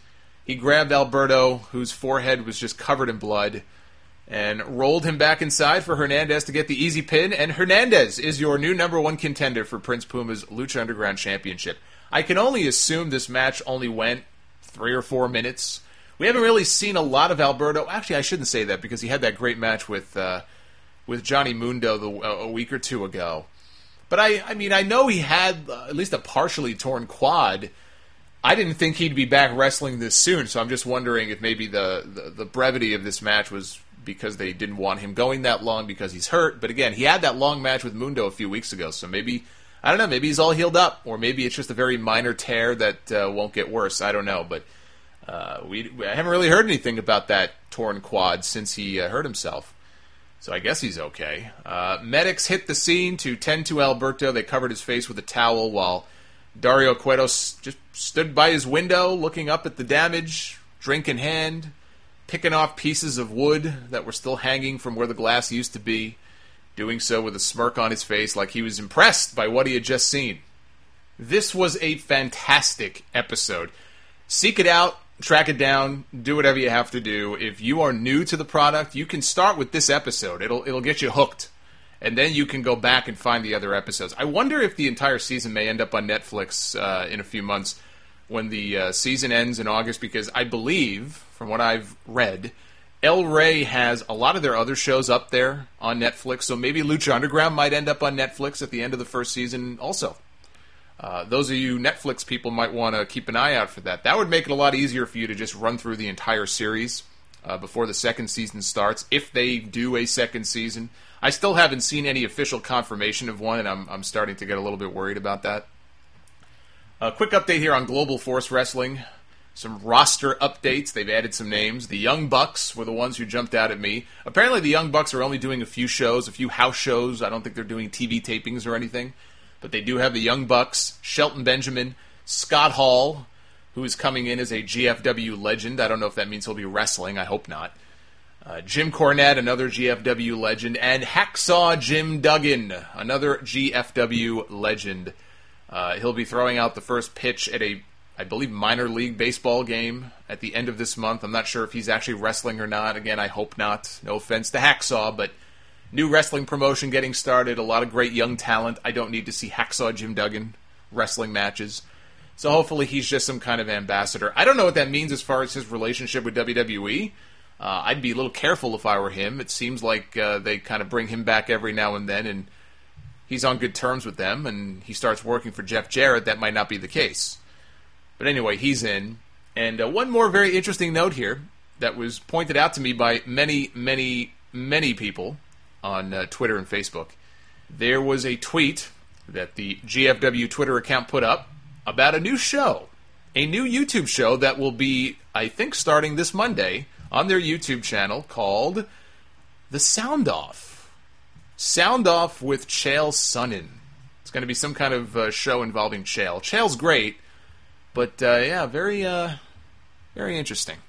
He grabbed Alberto, whose forehead was just covered in blood, and rolled him back inside for Hernandez to get the easy pin. And Hernandez is your new number one contender for Prince Puma's Lucha Underground Championship. I can only assume this match only went 3 or 4 minutes. We haven't really seen a lot of Alberto. Actually, I shouldn't say that because he had that great match with Johnny Mundo a week or two ago. But I mean, I know he had at least a partially torn quad. I didn't think he'd be back wrestling this soon, so I'm just wondering if maybe the brevity of this match was because they didn't want him going that long because he's hurt. But again, he had that long match with Mundo a few weeks ago, so maybe, I don't know, maybe he's all healed up, or maybe it's just a very minor tear that won't get worse. I don't know, but I haven't really heard anything about that torn quad since he hurt himself. So I guess he's okay. Medics hit the scene to tend to Alberto. They covered his face with a towel while Dario Cueto just stood by his window looking up at the damage, drink in hand, picking off pieces of wood that were still hanging from where the glass used to be, doing so with a smirk on his face like he was impressed by what he had just seen. This was a fantastic episode. Seek it out. Track it down, do whatever you have to do. If you are new to the product, you can start with this episode. It'll get you hooked. And then you can go back and find the other episodes. I wonder if the entire season may end up on Netflix in a few months when the season ends in August, because I believe, from what I've read, El Rey has a lot of their other shows up there on Netflix, so maybe Lucha Underground might end up on Netflix at the end of the first season also. Those of you Netflix people might want to keep an eye out for that. That would make it a lot easier for you to just run through the entire series before the second season starts, if they do a second season. I still haven't seen any official confirmation of one, and I'm starting to get a little bit worried about that. A quick update here on Global Force Wrestling. Some roster updates. They've added some names. The Young Bucks were the ones who jumped out at me. Apparently the Young Bucks are only doing a few shows, a few house shows. I don't think they're doing TV tapings or anything. But they do have the Young Bucks, Shelton Benjamin, Scott Hall, who is coming in as a GFW legend. I don't know if that means he'll be wrestling. I hope not. Jim Cornette, another GFW legend. And Hacksaw Jim Duggan, another GFW legend. He'll be throwing out the first pitch at a, I believe, minor league baseball game at the end of this month. I'm not sure if he's actually wrestling or not. Again, I hope not. No offense to Hacksaw, but new wrestling promotion getting started, a lot of great young talent. I don't need to see Hacksaw Jim Duggan wrestling matches. So hopefully he's just some kind of ambassador. I don't know what that means as far as his relationship with WWE. I'd be a little careful if I were him. It seems like they kind of bring him back every now and then, and he's on good terms with them, and he starts working for Jeff Jarrett. That might not be the case. But anyway, he's in. And one more very interesting note here that was pointed out to me by many, many, many people on Twitter and Facebook. There was a tweet that the GFW Twitter account put up about a new show. A new YouTube show that will be, I think, starting this Monday on their YouTube channel called The Sound Off. Sound Off with Chael Sonnen. It's going to be some kind of show involving Chael. Chael's great, but yeah, very interesting.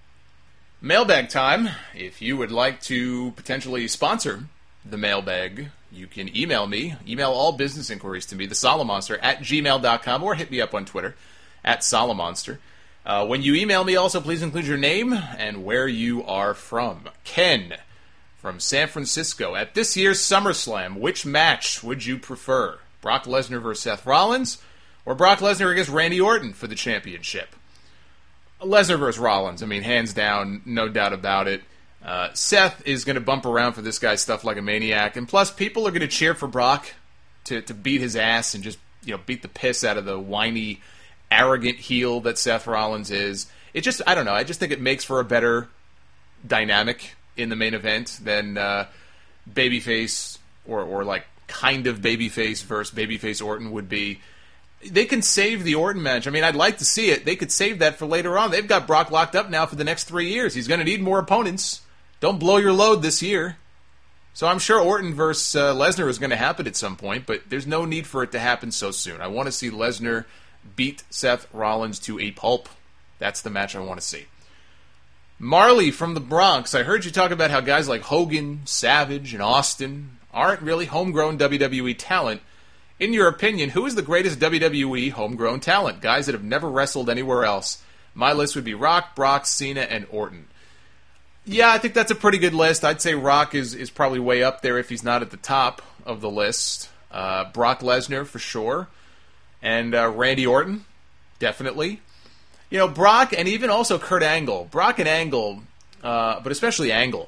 Mailbag time. If you would like to potentially sponsor the mailbag, you can email me. Email all business inquiries to me, thesolomonster@gmail.com, or hit me up on Twitter, @Solomonster. When you email me, also please include your name and where you are from. Ken from San Francisco. At this year's SummerSlam, which match would you prefer? Brock Lesnar versus Seth Rollins, or Brock Lesnar against Randy Orton for the championship? Lesnar versus Rollins. I mean, hands down, no doubt about it. Seth is going to bump around for this guy's stuff like a maniac, and plus people are going to cheer for Brock to beat his ass and just, you know, beat the piss out of the whiny, arrogant heel that Seth Rollins is. It just, I don't know, I just think it makes for a better dynamic in the main event than babyface or like kind of babyface versus babyface Orton would be. They can save the Orton match. I mean, I'd like to see it. They could save that for later on. They've got Brock locked up now for the next 3 years. He's going to need more opponents. Don't blow your load this year. So I'm sure Orton versus Lesnar is going to happen at some point, but there's no need for it to happen so soon. I want to see Lesnar beat Seth Rollins to a pulp. That's the match I want to see. Marley from the Bronx, I heard you talk about how guys like Hogan, Savage, and Austin aren't really homegrown WWE talent. In your opinion, who is the greatest WWE homegrown talent? Guys that have never wrestled anywhere else. My list would be Rock, Brock, Cena, and Orton. Yeah, I think that's a pretty good list. I'd say Rock is probably way up there if he's not at the top of the list. Brock Lesnar, for sure. And Randy Orton, definitely. You know, Brock and even also Kurt Angle. Brock and Angle, but especially Angle.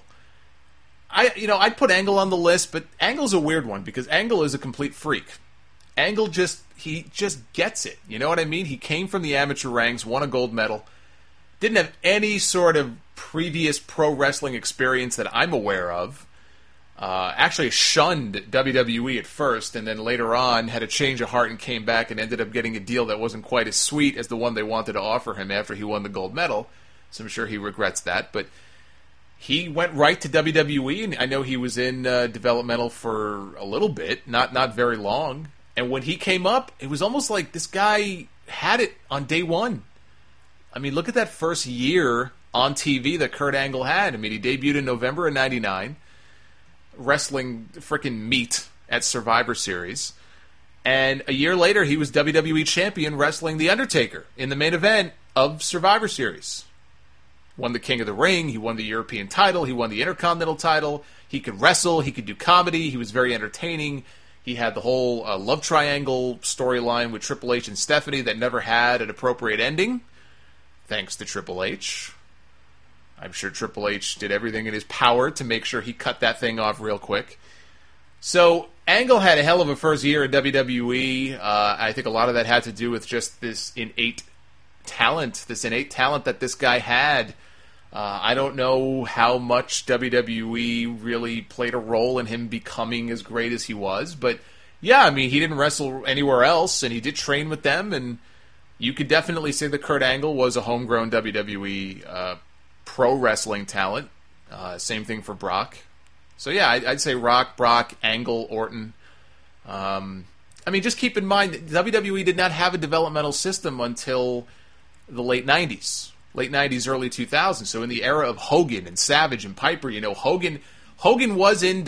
I'd put Angle on the list, but Angle's a weird one because Angle is a complete freak. Angle just gets it. You know what I mean? He came from the amateur ranks, won a gold medal, didn't have any sort of previous pro wrestling experience that I'm aware of. Actually shunned WWE at first, and then later on had a change of heart and came back and ended up getting a deal that wasn't quite as sweet as the one they wanted to offer him after he won the gold medal. So I'm sure he regrets that. But he went right to WWE, and I know he was in developmental for a little bit, not very long. And when he came up, it was almost like this guy had it on day one. I mean, look at that first year on TV that Kurt Angle had. I mean, he debuted in November of '99, wrestling frickin' meat at Survivor Series. And a year later, he was WWE Champion wrestling The Undertaker in the main event of Survivor Series. Won the King of the Ring, he won the European title, he won the Intercontinental title, he could wrestle, he could do comedy, he was very entertaining. He had the whole love triangle storyline with Triple H and Stephanie that never had an appropriate ending, thanks to Triple H. I'm sure Triple H did everything in his power to make sure he cut that thing off real quick. So Angle had a hell of a first year at WWE. I think a lot of that had to do with just this innate talent that this guy had. I don't know how much WWE really played a role in him becoming as great as he was, but yeah, I mean, he didn't wrestle anywhere else, and he did train with them, and you could definitely say that Kurt Angle was a homegrown WWE pro wrestling talent. Same thing for Brock. So yeah, I'd say Rock, Brock, Angle, Orton. I mean, just keep in mind that WWE did not have a developmental system until the late 90s. Late 90s, early 2000s. So in the era of Hogan and Savage and Piper, you know, Hogan was in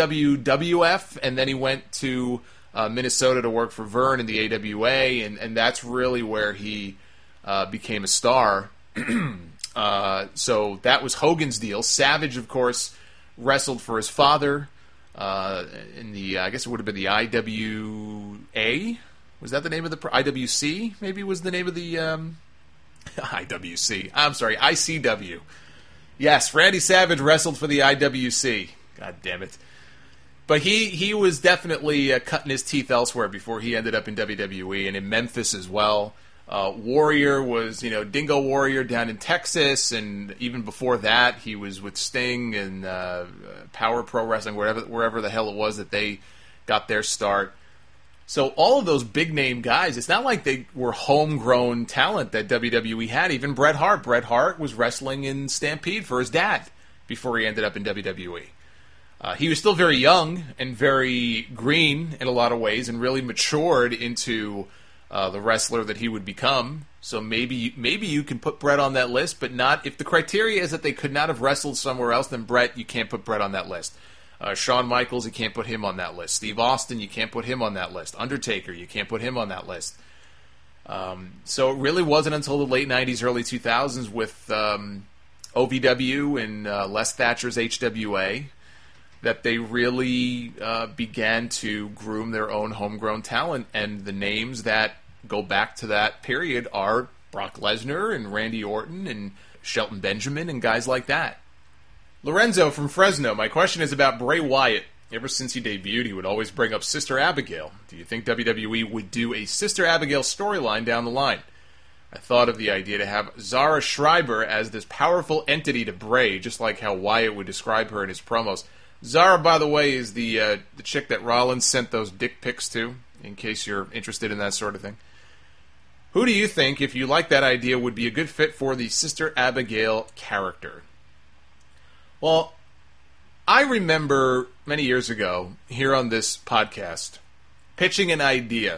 WWF, and then he went to Minnesota to work for Vern in the AWA, and that's really where he became a star. So that was Hogan's deal. Savage, of course, wrestled for his father in the, I guess it would have been the IWA. Was that the name of the IWC? Maybe was the name of the IWC. I'm sorry, ICW. Yes, Randy Savage wrestled for the IWC. God damn it. But he was definitely cutting his teeth elsewhere before he ended up in WWE and in Memphis as well. Warrior was, Dingo Warrior down in Texas, and even before that, he was with Sting and Power Pro Wrestling, wherever the hell it was that they got their start. So all of those big-name guys, it's not like they were homegrown talent that WWE had. Even Bret Hart. Bret Hart was wrestling in Stampede for his dad before he ended up in WWE. He was still very young and very green in a lot of ways and really matured into the wrestler that he would become. So maybe you can put Bret on that list, but not if the criteria is that they could not have wrestled somewhere else, then Bret, you can't put Bret on that list. Shawn Michaels, you can't put him on that list. Steve Austin, you can't put him on that list. Undertaker, you can't put him on that list. So it really wasn't until the late 90s, early 2000s with OVW and Les Thatcher's HWA that they really began to groom their own homegrown talent. And the names that go back to that period are Brock Lesnar and Randy Orton and Shelton Benjamin and guys like that. Lorenzo from Fresno, my question is about Bray Wyatt. Ever since he debuted, he would always bring up Sister Abigail. Do you think WWE would do a Sister Abigail storyline down the line? I thought of the idea to have Zara Schreiber as this powerful entity to Bray, just like how Wyatt would describe her in his promos. Zara, by the way, is the chick that Rollins sent those dick pics to, in case you're interested in that sort of thing. Who do you think, if you like that idea, would be a good fit for the Sister Abigail character? Well, I remember many years ago, here on this podcast, pitching an idea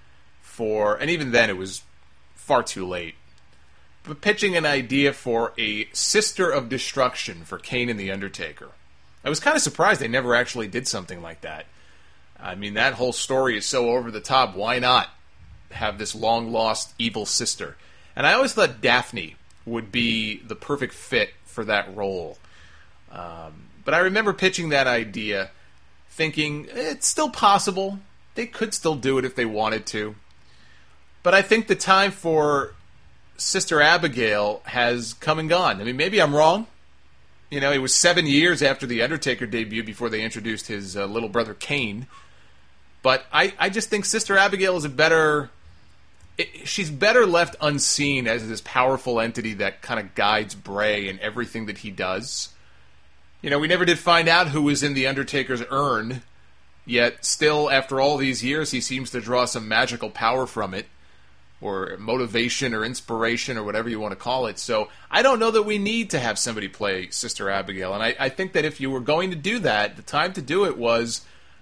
for, and even then it was far too late, but pitching an idea for a Sister of Destruction for Kane and The Undertaker. I was kind of surprised they never actually did something like that. I mean, that whole story is so over the top. Why not have this long-lost evil sister? And I always thought Daphne would be the perfect fit for that role. But I remember pitching that idea, thinking, it's still possible. They could still do it if they wanted to. But I think the time for Sister Abigail has come and gone. I mean, maybe I'm wrong. You know, it was 7 years after The Undertaker debuted before they introduced his little brother Kane. But I just think Sister Abigail is a better... she's better left unseen as this powerful entity that kind of guides Bray in everything that he does. You know, we never did find out who was in The Undertaker's urn, yet still, after all these years, he seems to draw some magical power from it, or motivation or inspiration or whatever you want to call it. So I don't know that we need to have somebody play Sister Abigail. And I think that if you were going to do that, the time to do it was,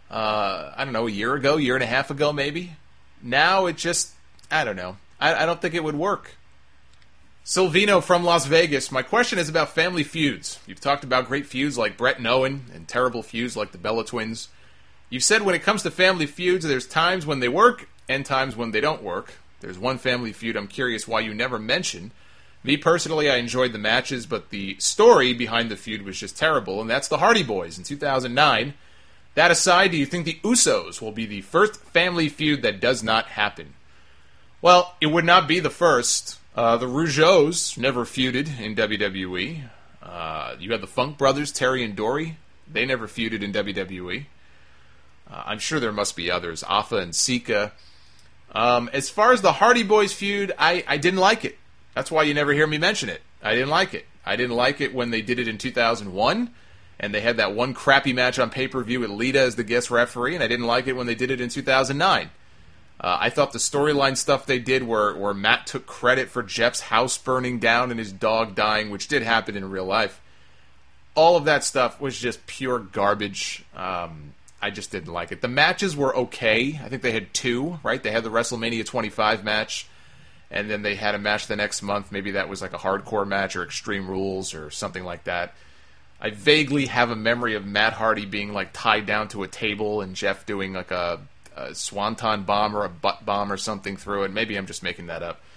I don't know, a year ago, year and a half ago maybe. Now it just, I don't know. I don't think it would work. Silvino from Las Vegas, my question is about family feuds. You've talked about great feuds like Brett and Owen and terrible feuds like the Bella Twins. You've said when it comes to family feuds, there's times when they work and times when they don't work. There's one family feud I'm curious why you never mention. Me personally, I enjoyed the matches, but the story behind the feud was just terrible, and that's the Hardy Boys in 2009. That aside, do you think the Usos will be the first family feud that does not happen? Well, it would not be the first. The Rougeaus never feuded in WWE. You had the Funk Brothers, Terry and Dory. They never feuded in WWE. I'm sure there must be others, Alpha and Sika. As far as the Hardy Boys feud, I didn't like it. That's why you never hear me mention it. I didn't like it. I didn't like it when they did it in 2001, and they had that one crappy match on pay-per-view with Lita as the guest referee, and I didn't like it when they did it in 2009. I thought the storyline stuff they did where Matt took credit for Jeff's house burning down and his dog dying, which did happen in real life, all of that stuff was just pure garbage. I just didn't like it. The matches were okay. I think they had two, right? They had the WrestleMania 25 match, and then they had a match the next month. Maybe that was like a hardcore match or Extreme Rules or something like that. I vaguely have a memory of Matt Hardy being like tied down to a table and Jeff doing like a swanton bomb or a butt bomb or something through it. Maybe I'm just making that up.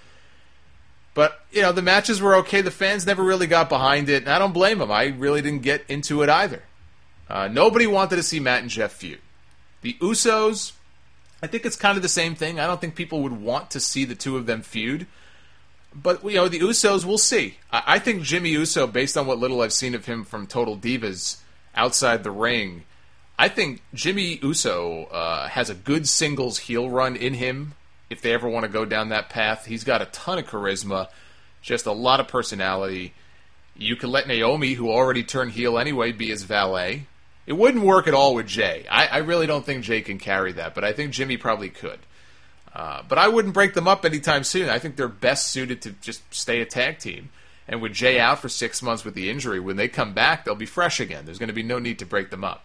But, you know, the matches were okay. The fans never really got behind it, and I don't blame them. I really didn't get into it either. Nobody wanted to see Matt and Jeff feud. The Usos, I think it's kind of the same thing. I don't think people would want to see the two of them feud. But, you know, the Usos, we'll see. I think Jimmy Uso, based on what little I've seen of him from Total Divas outside the ring, I think Jimmy Uso has a good singles heel run in him if they ever want to go down that path. He's got a ton of charisma, just a lot of personality. You could let Naomi, who already turned heel anyway, be his valet. It wouldn't work at all with Jay. I really don't think Jay can carry that, but I think Jimmy probably could. But I wouldn't break them up anytime soon. I think they're best suited to just stay a tag team. And with Jay out for 6 months with the injury, when they come back, they'll be fresh again. There's going to be no need to break them up.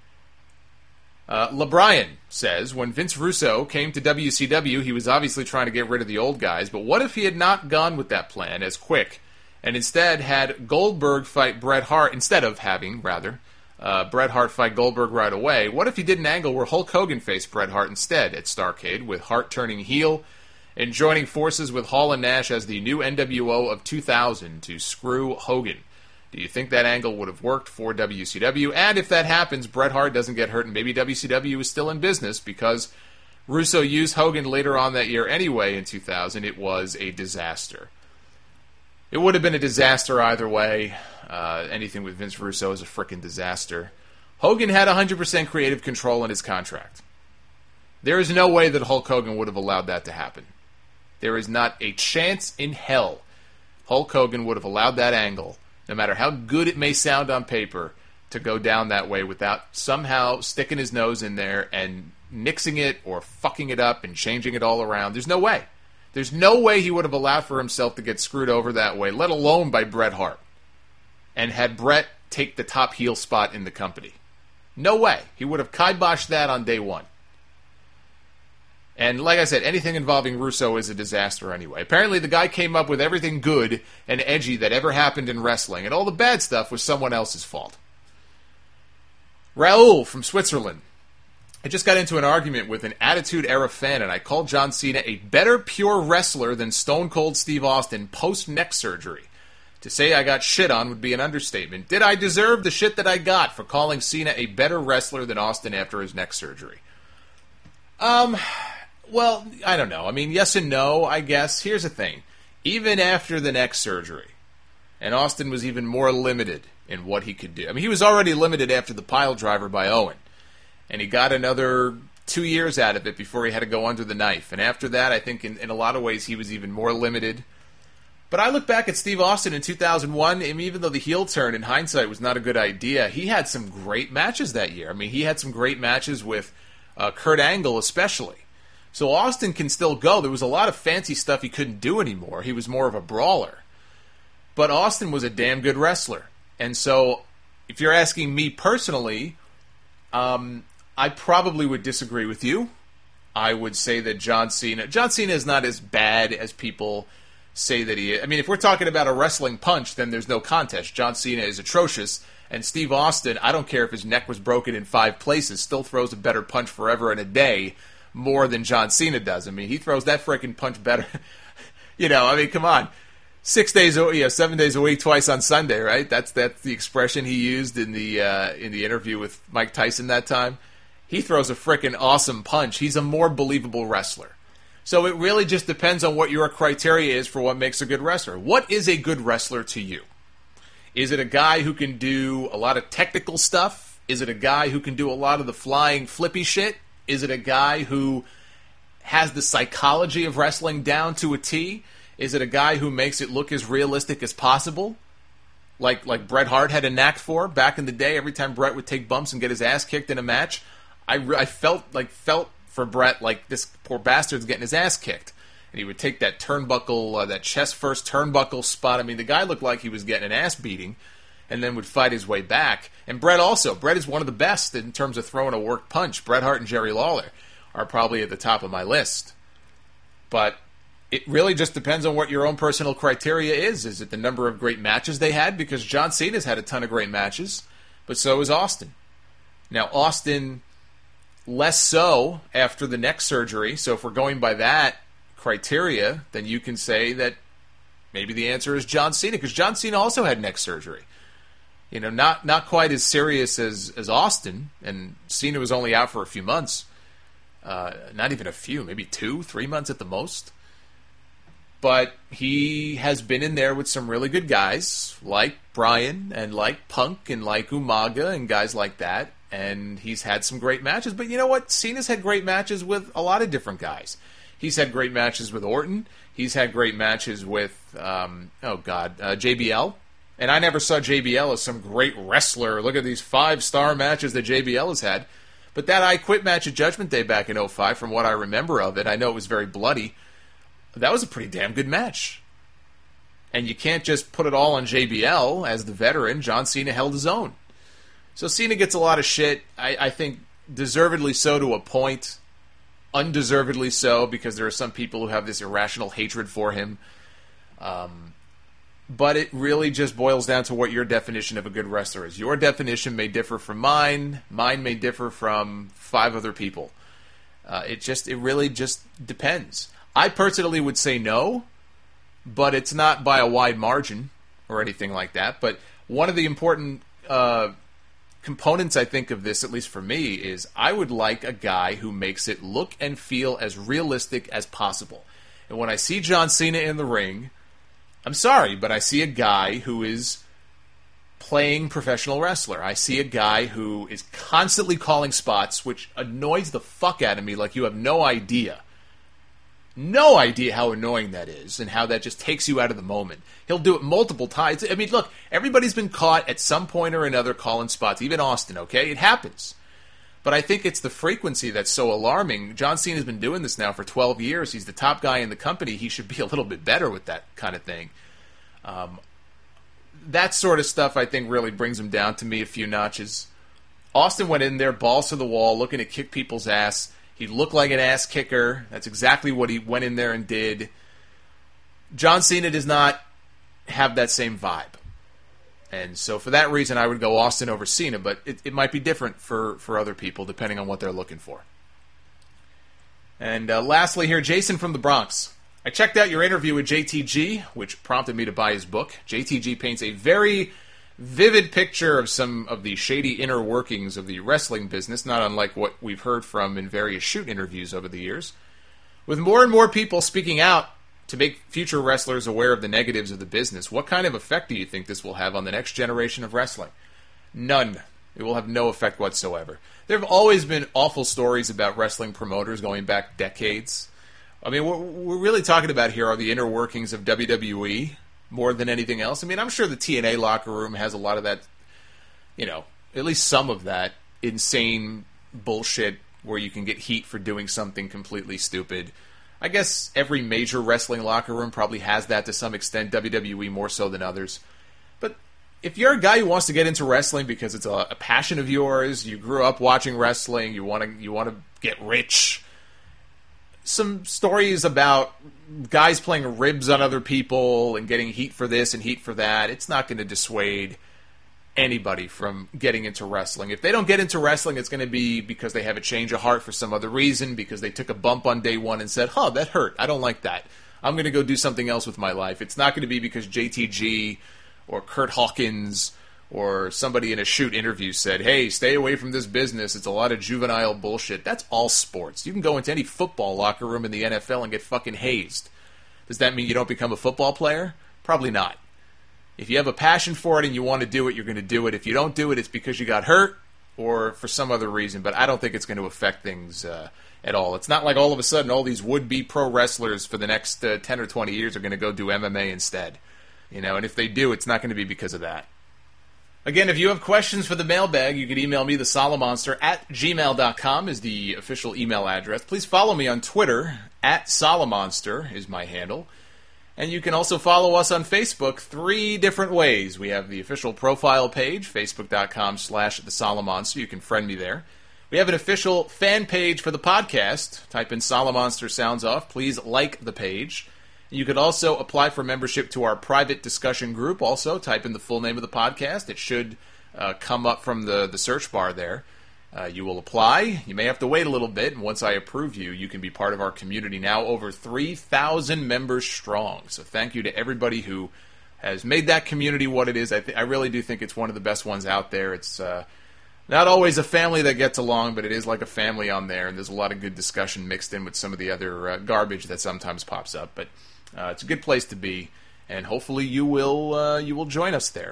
LeBrian says, when Vince Russo came to WCW, he was obviously trying to get rid of the old guys, but what if he had not gone with that plan as quick, and instead had Goldberg fight Bret Hart, instead of having, rather, Bret Hart fight Goldberg right away? What if he did an angle where Hulk Hogan faced Bret Hart instead at Starrcade, with Hart turning heel and joining forces with Hall and Nash as the new NWO of 2000 to screw Hogan? Do you think that angle would have worked for WCW? And if that happens, Bret Hart doesn't get hurt and maybe WCW is still in business because Russo used Hogan later on that year anyway in 2000. It was a disaster. It would have been a disaster either way. Anything with Vince Russo is a frickin' disaster. Hogan had 100% creative control in his contract. There is no way that Hulk Hogan would have allowed that to happen. There is not a chance in hell Hulk Hogan would have allowed that angle, no matter how good it may sound on paper, to go down that way without somehow sticking his nose in there and nixing it or fucking it up and changing it all around. There's no way. There's no way he would have allowed for himself to get screwed over that way, let alone by Bret Hart. And had Bret take the top heel spot in the company. No way. He would have kiboshed that on day one. And like I said, anything involving Russo is a disaster anyway. Apparently the guy came up with everything good and edgy that ever happened in wrestling, and all the bad stuff was someone else's fault. Raul from Switzerland. I just got into an argument with an Attitude Era fan, and I called John Cena a better pure wrestler than Stone Cold Steve Austin post-neck surgery. To say I got shit on would be an understatement. Did I deserve the shit that I got for calling Cena a better wrestler than Austin after his neck surgery? Well, I don't know. I mean, yes and no, I guess. Here's the thing. Even after the neck surgery, and Austin was even more limited in what he could do. I mean, he was already limited after the pile driver by Owen. And he got another 2 years out of it before he had to go under the knife. And after that, I think in a lot of ways he was even more limited. But I look back at Steve Austin in 2001, and even though the heel turn in hindsight was not a good idea, he had some great matches that year. I mean, he had some great matches with Kurt Angle especially. So Austin can still go. There was a lot of fancy stuff he couldn't do anymore. He was more of a brawler. But Austin was a damn good wrestler. And so, if you're asking me personally, I probably would disagree with you. I would say that John Cena is not as bad as people say that he is. I mean, if we're talking about a wrestling punch, then there's no contest. John Cena is atrocious. And Steve Austin, I don't care if his neck was broken in 5 places, still throws a better punch forever and a day more than John Cena does. I mean, he throws that freaking punch better. I mean, come on. 7 days a week, twice on Sunday, right? That's the expression he used in the interview with Mike Tyson that time. He throws a freaking awesome punch. He's a more believable wrestler. So it really just depends on what your criteria is for what makes a good wrestler. What is a good wrestler to you? Is it a guy who can do a lot of technical stuff? Is it a guy who can do a lot of the flying flippy shit? Is it a guy who has the psychology of wrestling down to a T? Is it a guy who makes it look as realistic as possible? Like Bret Hart had a knack for back in the day. Every time Bret would take bumps and get his ass kicked in a match, I felt for Bret like this poor bastard's getting his ass kicked. And he would take that turnbuckle, that chest first turnbuckle spot. I mean, the guy looked like he was getting an ass beating and then would fight his way back. And Bret also. Bret is one of the best in terms of throwing a work punch. Bret Hart and Jerry Lawler are probably at the top of my list. But it really just depends on what your own personal criteria is. Is it the number of great matches they had? Because John Cena's had a ton of great matches, but so has Austin. Now, Austin, less so after the neck surgery. So if we're going by that criteria, then you can say that maybe the answer is John Cena, because John Cena also had neck surgery. Not quite as serious as Austin, and Cena was only out for a few months. Not even a few, maybe 2-3 months at the most. But he has been in there with some really good guys, like Bryan, and like Punk, and like Umaga, and guys like that. And he's had some great matches. But you know what? Cena's had great matches with a lot of different guys. He's had great matches with Orton. He's had great matches with, JBL. And I never saw JBL as some great wrestler. Look at these 5-star matches that JBL has had. But that I Quit match at Judgment Day back in 2005, from what I remember of it, I know it was very bloody. That was a pretty damn good match. And you can't just put it all on JBL as the veteran. John Cena held his own. So Cena gets a lot of shit. I think deservedly so to a point. Undeservedly so, because there are some people who have this irrational hatred for him. But it really just boils down to what your definition of a good wrestler is. Your definition may differ from mine. Mine may differ from 5 other people. It really just depends. I personally would say no, but it's not by a wide margin or anything like that. But one of the important components, I think, of this, at least for me, is I would like a guy who makes it look and feel as realistic as possible. And when I see John Cena in the ring, I'm sorry, but I see a guy who is playing professional wrestler. I see a guy who is constantly calling spots, which annoys the fuck out of me like you have no idea. No idea how annoying that is and how that just takes you out of the moment. He'll do it multiple times. I mean, look, everybody's been caught at some point or another calling spots, even Austin, okay? It happens. But I think it's the frequency that's so alarming. John Cena's been doing this now for 12 years. He's the top guy in the company. He should be a little bit better with that kind of thing. that sort of stuff, I think, really brings him down to me a few notches. Austin went in there, balls to the wall, looking to kick people's ass. He looked like an ass kicker. That's exactly what he went in there and did. John Cena does not have that same vibe. And so for that reason, I would go Austin over Cena, but it might be different for other people, depending on what they're looking for. And lastly here, Jason from the Bronx. I checked out your interview with JTG, which prompted me to buy his book. JTG paints a very vivid picture of some of the shady inner workings of the wrestling business, not unlike what we've heard from in various shoot interviews over the years. With more and more people speaking out to make future wrestlers aware of the negatives of the business, what kind of effect do you think this will have on the next generation of wrestling? None. It will have no effect whatsoever. There have always been awful stories about wrestling promoters going back decades. I mean, what we're really talking about here are the inner workings of WWE more than anything else. I mean, I'm sure the TNA locker room has a lot of that, at least some of that insane bullshit where you can get heat for doing something completely stupid. I guess every major wrestling locker room probably has that to some extent, WWE more so than others. But if you're a guy who wants to get into wrestling because it's a passion of yours, you grew up watching wrestling, you want to get rich, some stories about guys playing ribs on other people and getting heat for this and heat for that, it's not going to dissuade anybody from getting into wrestling. If they don't get into wrestling, it's going to be because they have a change of heart for some other reason, because they took a bump on day one and said, that hurt. I don't like that. I'm going to go do something else with my life. It's not going to be because JTG or Kurt Hawkins or somebody in a shoot interview said, hey, stay away from this business. It's a lot of juvenile bullshit. That's all sports. You can go into any football locker room in the NFL and get fucking hazed. Does that mean you don't become a football player? Probably not. If you have a passion for it and you want to do it, you're going to do it. If you don't do it, it's because you got hurt or for some other reason. But I don't think it's going to affect things at all. It's not like all of a sudden all these would-be pro wrestlers for the next 10 or 20 years are going to go do MMA instead. And if they do, it's not going to be because of that. Again, if you have questions for the mailbag, you can email me, thesolomonster@gmail.com is the official email address. Please follow me on Twitter, @Solomonster is my handle. And you can also follow us on Facebook 3 different ways. We have the official profile page, facebook.com/thesolomonster. You can friend me there. We have an official fan page for the podcast. Type in Solomonster Sounds Off. Please like the page. You could also apply for membership to our private discussion group. Also, type in the full name of the podcast. It should come up from the search bar there. You will apply. You may have to wait a little bit, and once I approve you, you can be part of our community, now over 3,000 members strong. So thank you to everybody who has made that community what it is. I really do think it's one of the best ones out there. It's not always a family that gets along, but it is like a family on there, and there's a lot of good discussion mixed in with some of the other garbage that sometimes pops up. But it's a good place to be, and hopefully you will join us there.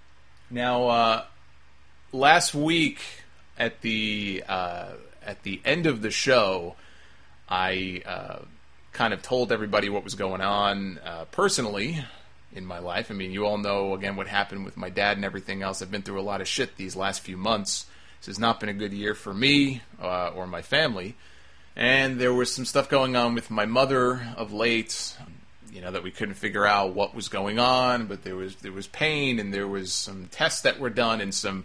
Now, last week at the end of the show, I kind of told everybody what was going on personally in my life. I mean, you all know, again, what happened with my dad and everything else. I've been through a lot of shit these last few months. This has not been a good year for me or my family. And there was some stuff going on with my mother of late, that we couldn't figure out what was going on, but there was pain, and there was some tests that were done, and some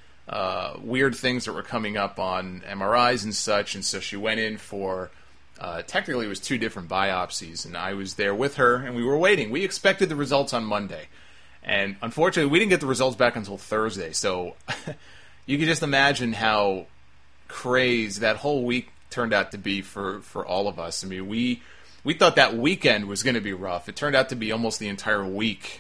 weird things that were coming up on MRIs and such, and so she went in for, technically it was 2 different biopsies, and I was there with her, and we were waiting. We expected the results on Monday, and unfortunately we didn't get the results back until Thursday, so you can just imagine how crazed that whole week turned out to be for all of us. I mean, we thought that weekend was going to be rough. It turned out to be almost the entire week.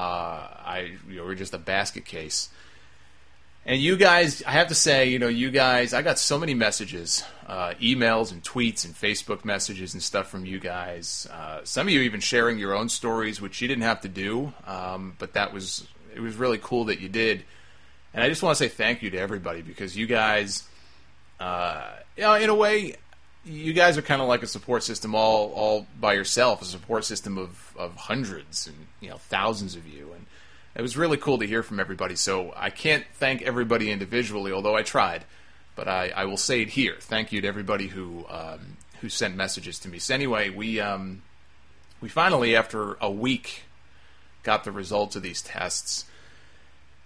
We're just a basket case. And you guys, I have to say, I got so many messages, emails and tweets and Facebook messages and stuff from you guys. Some of you even sharing your own stories, which you didn't have to do, but it was really cool that you did. And I just want to say thank you to everybody, because you guys, in a way, you guys are kind of like a support system all by yourself, a support system of hundreds and thousands of you, and it was really cool to hear from everybody. So I can't thank everybody individually, although I tried, but I will say it here. Thank you to everybody who sent messages to me. So anyway, we finally, after a week, got the results of these tests.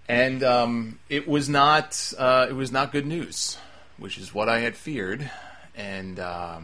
And it was not good news, which is what I had feared. And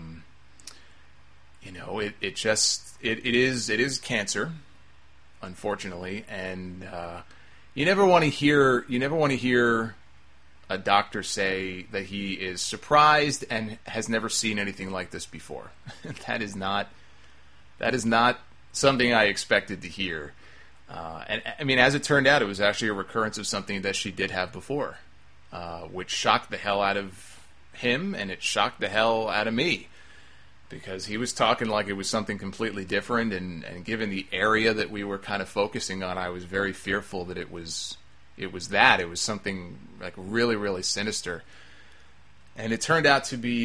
it is cancer, unfortunately, and you never want to hear a doctor say that he is surprised and has never seen anything like this before. That is not something I expected to hear. And I mean, as it turned out, it was actually a recurrence of something that she did have before, which shocked the hell out of him, and it shocked the hell out of me, because he was talking like it was something completely different, and given the area that we were kind of focusing on, I was very fearful that it was something like really, really sinister. And it turned out to be,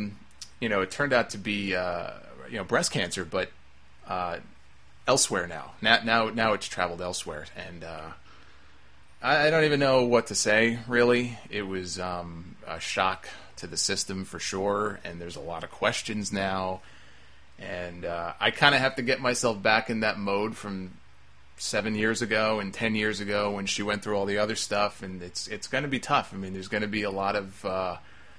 breast cancer, but elsewhere now. Now it's traveled elsewhere, and I don't even know what to say, really. It was a shock to the system for sure, and there's a lot of questions now, and I kind of have to get myself back in that mode from 7 years ago and 10 years ago when she went through all the other stuff, and it's going to be tough. I mean, there's going to be a lot of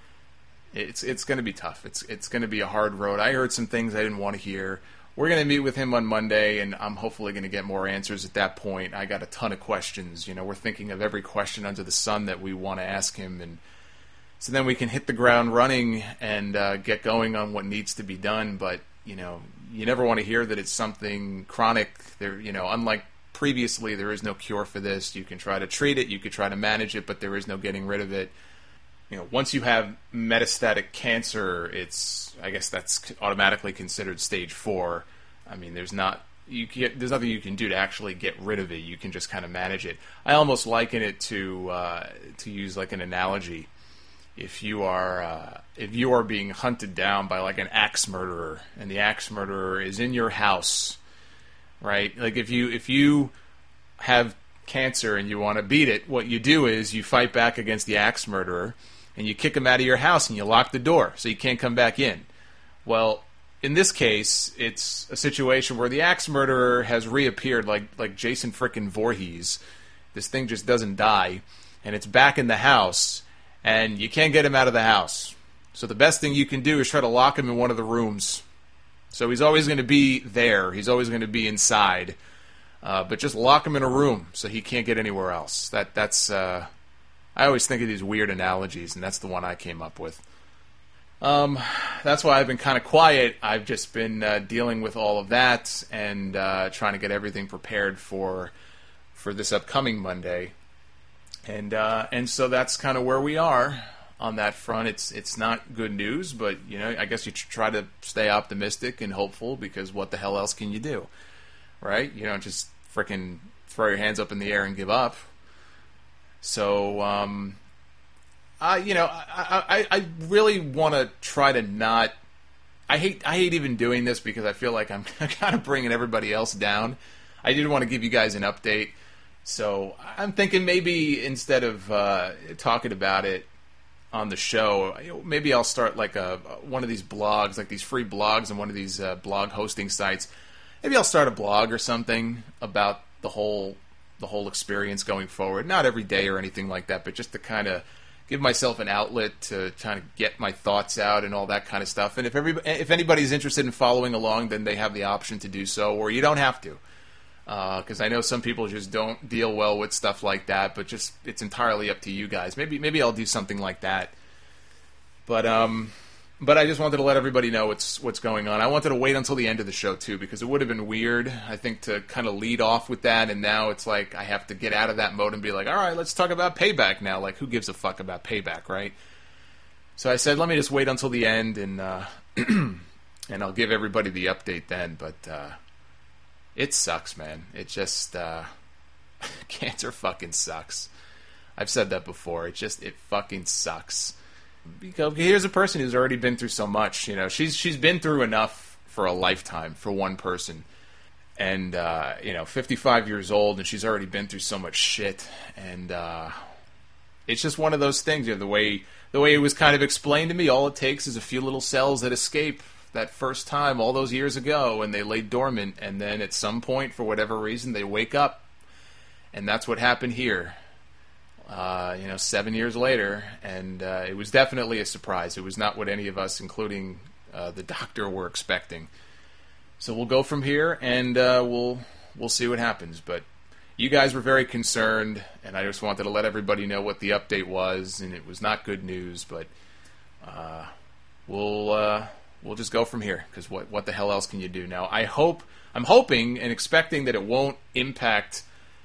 it's going to be tough. It's going to be a hard road. I heard some things I didn't want to hear. We're going to meet with him on Monday, and I'm hopefully going to get more answers at that point. I got a ton of questions. We're thinking of every question under the sun that we want to ask him, and so then we can hit the ground running and get going on what needs to be done. But you never want to hear that it's something chronic. There, unlike previously, there is no cure for this. You can try to treat it, you could try to manage it, but there is no getting rid of it. Once you have metastatic cancer, I guess that's automatically considered stage 4. I mean, there's nothing you can do to actually get rid of it. You can just kind of manage it. I almost liken it to use like an analogy. If you are being hunted down by like an axe murderer, and the axe murderer is in your house, right? Like if you have cancer and you want to beat it, what you do is you fight back against the axe murderer, and you kick him out of your house and you lock the door so you can't come back in. Well, in this case, it's a situation where the axe murderer has reappeared like Jason frickin' Voorhees. This thing just doesn't die, and it's back in the house, and you can't get him out of the house. So the best thing you can do is try to lock him in one of the rooms. So he's always going to be there. He's always going to be inside. But just lock him in a room so he can't get anywhere else. That's I always think of these weird analogies, and that's the one I came up with. That's why I've been kind of quiet. I've just been dealing with all of that and trying to get everything prepared for this upcoming Monday. And so that's kind of where we are on that front. It's not good news, but I guess you try to stay optimistic and hopeful, because what the hell else can you do, right? You don't just frickin' throw your hands up in the air and give up. So I really want to try to not. I hate even doing this, because I feel like I'm kind of bringing everybody else down. I did want to give you guys an update. So I'm thinking maybe instead of talking about it on the show, maybe I'll start like one of these blogs, like these free blogs on one of these blog hosting sites. Maybe I'll start a blog or something about the whole experience going forward. Not every day or anything like that, but just to kind of give myself an outlet to kind of get my thoughts out and all that kind of stuff. And if anybody's interested in following along, then they have the option to do so, or you don't have to. Because I know some people just don't deal well with stuff like that, but just it's entirely up to you guys. Maybe I'll do something like that. But I just wanted to let everybody know what's going on. I wanted to wait until the end of the show too, because it would have been weird, I think, to kind of lead off with that, and now it's like I have to get out of that mode and be like, all right, let's talk about Payback now. Like, who gives a fuck about Payback, right? So I said, let me just wait until the end, and and I'll give everybody the update then. But it sucks, man. It just cancer fucking sucks. I've said that before. It fucking sucks. Because here's a person who's already been through so much. She's been through enough for a lifetime for one person, and 55 years old, and she's already been through so much shit. And it's just one of those things. The way it was kind of explained to me, all it takes is a few little cells that escape that first time all those years ago, and they lay dormant, and then at some point, for whatever reason, they wake up, and that's what happened here. 7 years later, and it was definitely a surprise. It was not what any of us, including the doctor, were expecting. So we'll go from here, and we'll see what happens. But you guys were very concerned, and I just wanted to let everybody know what the update was, and it was not good news, but we'll just go from here, because what the hell else can you do? Now, I'm hoping and expecting that it won't impact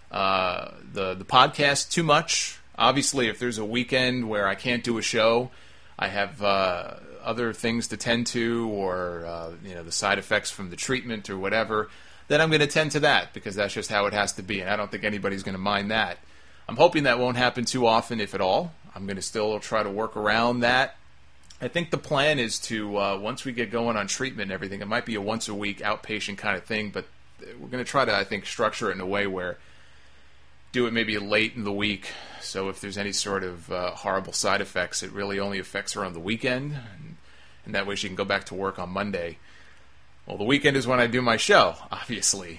the podcast too much. Obviously, if there's a weekend where I can't do a show, I have other things to tend to, or the side effects from the treatment or whatever, then I'm going to tend to that, because that's just how it has to be, and I don't think anybody's going to mind that. I'm hoping that won't happen too often, if at all. I'm going to still try to work around that. I think the plan is to, once we get going on treatment and everything, it might be a once-a-week outpatient kind of thing, but we're going to try to, I think, structure it in a way where do it maybe late in the week, so if there's any sort of horrible side effects, it really only affects her on the weekend, and that way she can go back to work on Monday. Well, the weekend is when I do my show, obviously,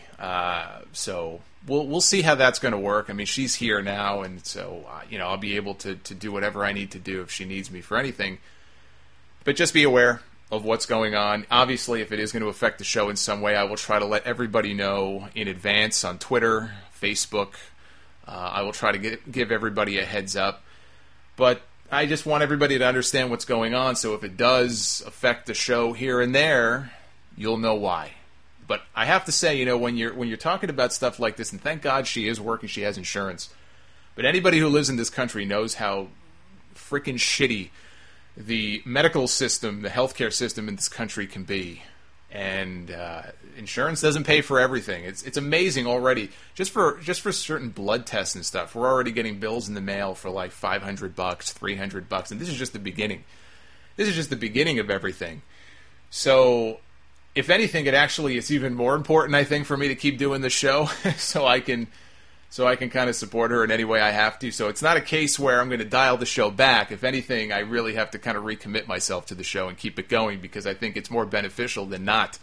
so we'll see how that's going to work. I mean, she's here now, and so I'll be able to do whatever I need to do if she needs me for anything. But just be aware of what's going on. Obviously, if it is going to affect the show in some way, I will try to let everybody know in advance on Twitter, Facebook. I will try to give everybody a heads up. But I just want everybody to understand what's going on, so if it does affect the show here and there, you'll know why. But I have to say, when you're talking about stuff like this, and thank God she is working, she has insurance, but anybody who lives in this country knows how freaking shitty the medical system, the healthcare system in this country can be. And insurance doesn't pay for everything. It's amazing already. Just for certain blood tests and stuff, we're already getting bills in the mail for like $500, $300, and this is just the beginning. This is just the beginning of everything. So, if anything, it's even more important, I think, for me to keep doing the show, so I can kind of support her in any way I have to. So it's not a case where I'm going to dial the show back. If anything, I really have to kind of recommit myself to the show and keep it going, because I think it's more beneficial than not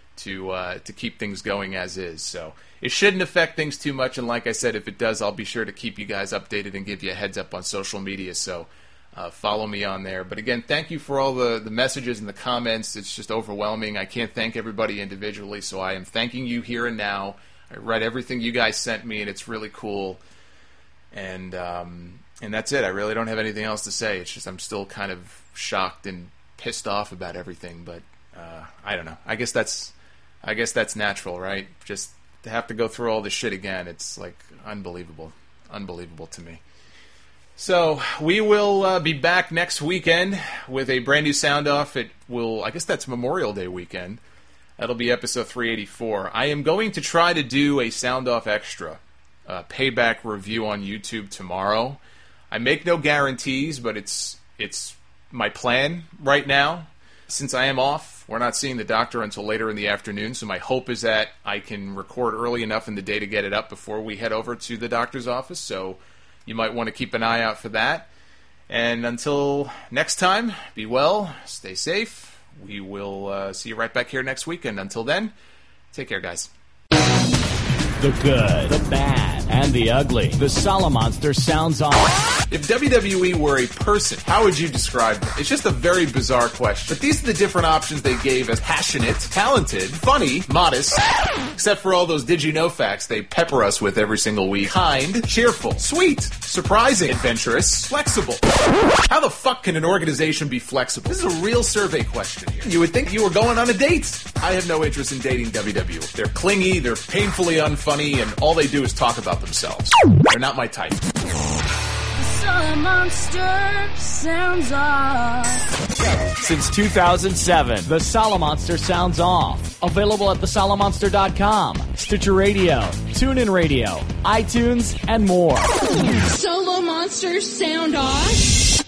to keep things going as is. So it shouldn't affect things too much, and like I said, if it does, I'll be sure to keep you guys updated and give you a heads up on social media. So follow me on there. But again, thank you for all the messages and the comments. It's just overwhelming. I can't thank everybody individually, so I am thanking you here and now. I read everything you guys sent me, and it's really cool. And that's it. I really don't have anything else to say. It's just I'm still kind of shocked and pissed off about everything. But I don't know. I guess that's natural, right? Just to have to go through all this shit again. It's like unbelievable to me. So we will be back next weekend with a brand new sound off. I guess that's Memorial Day weekend. That'll be episode 384. I am going to try to do a Sound Off Extra payback review on YouTube tomorrow. I make no guarantees, but it's my plan right now. Since I am off, we're not seeing the doctor until later in the afternoon, so my hope is that I can record early enough in the day to get it up before we head over to the doctor's office, so you might want to keep an eye out for that. And until next time, be well, stay safe. We will see you right back here next week, and until then, take care, guys. The good, the bad, and the ugly. The Solomonster sounds off. If WWE were a person, how would you describe them? It's just a very bizarre question. But these are the different options they gave as passionate, talented, funny, modest, except for all those did you know facts they pepper us with every single week. Kind, cheerful, sweet, surprising, adventurous, flexible. How the fuck can an organization be flexible? This is a real survey question here. You would think you were going on a date. I have no interest in dating WWE. They're clingy, they're painfully unfunny, and all they do is talk about themselves. They're not my type. Solomonster sounds off. Since 2007, the Solomonster sounds off. Available at thesolomonster.com, Stitcher Radio, TuneIn Radio, iTunes, and more. Solomonster sound off.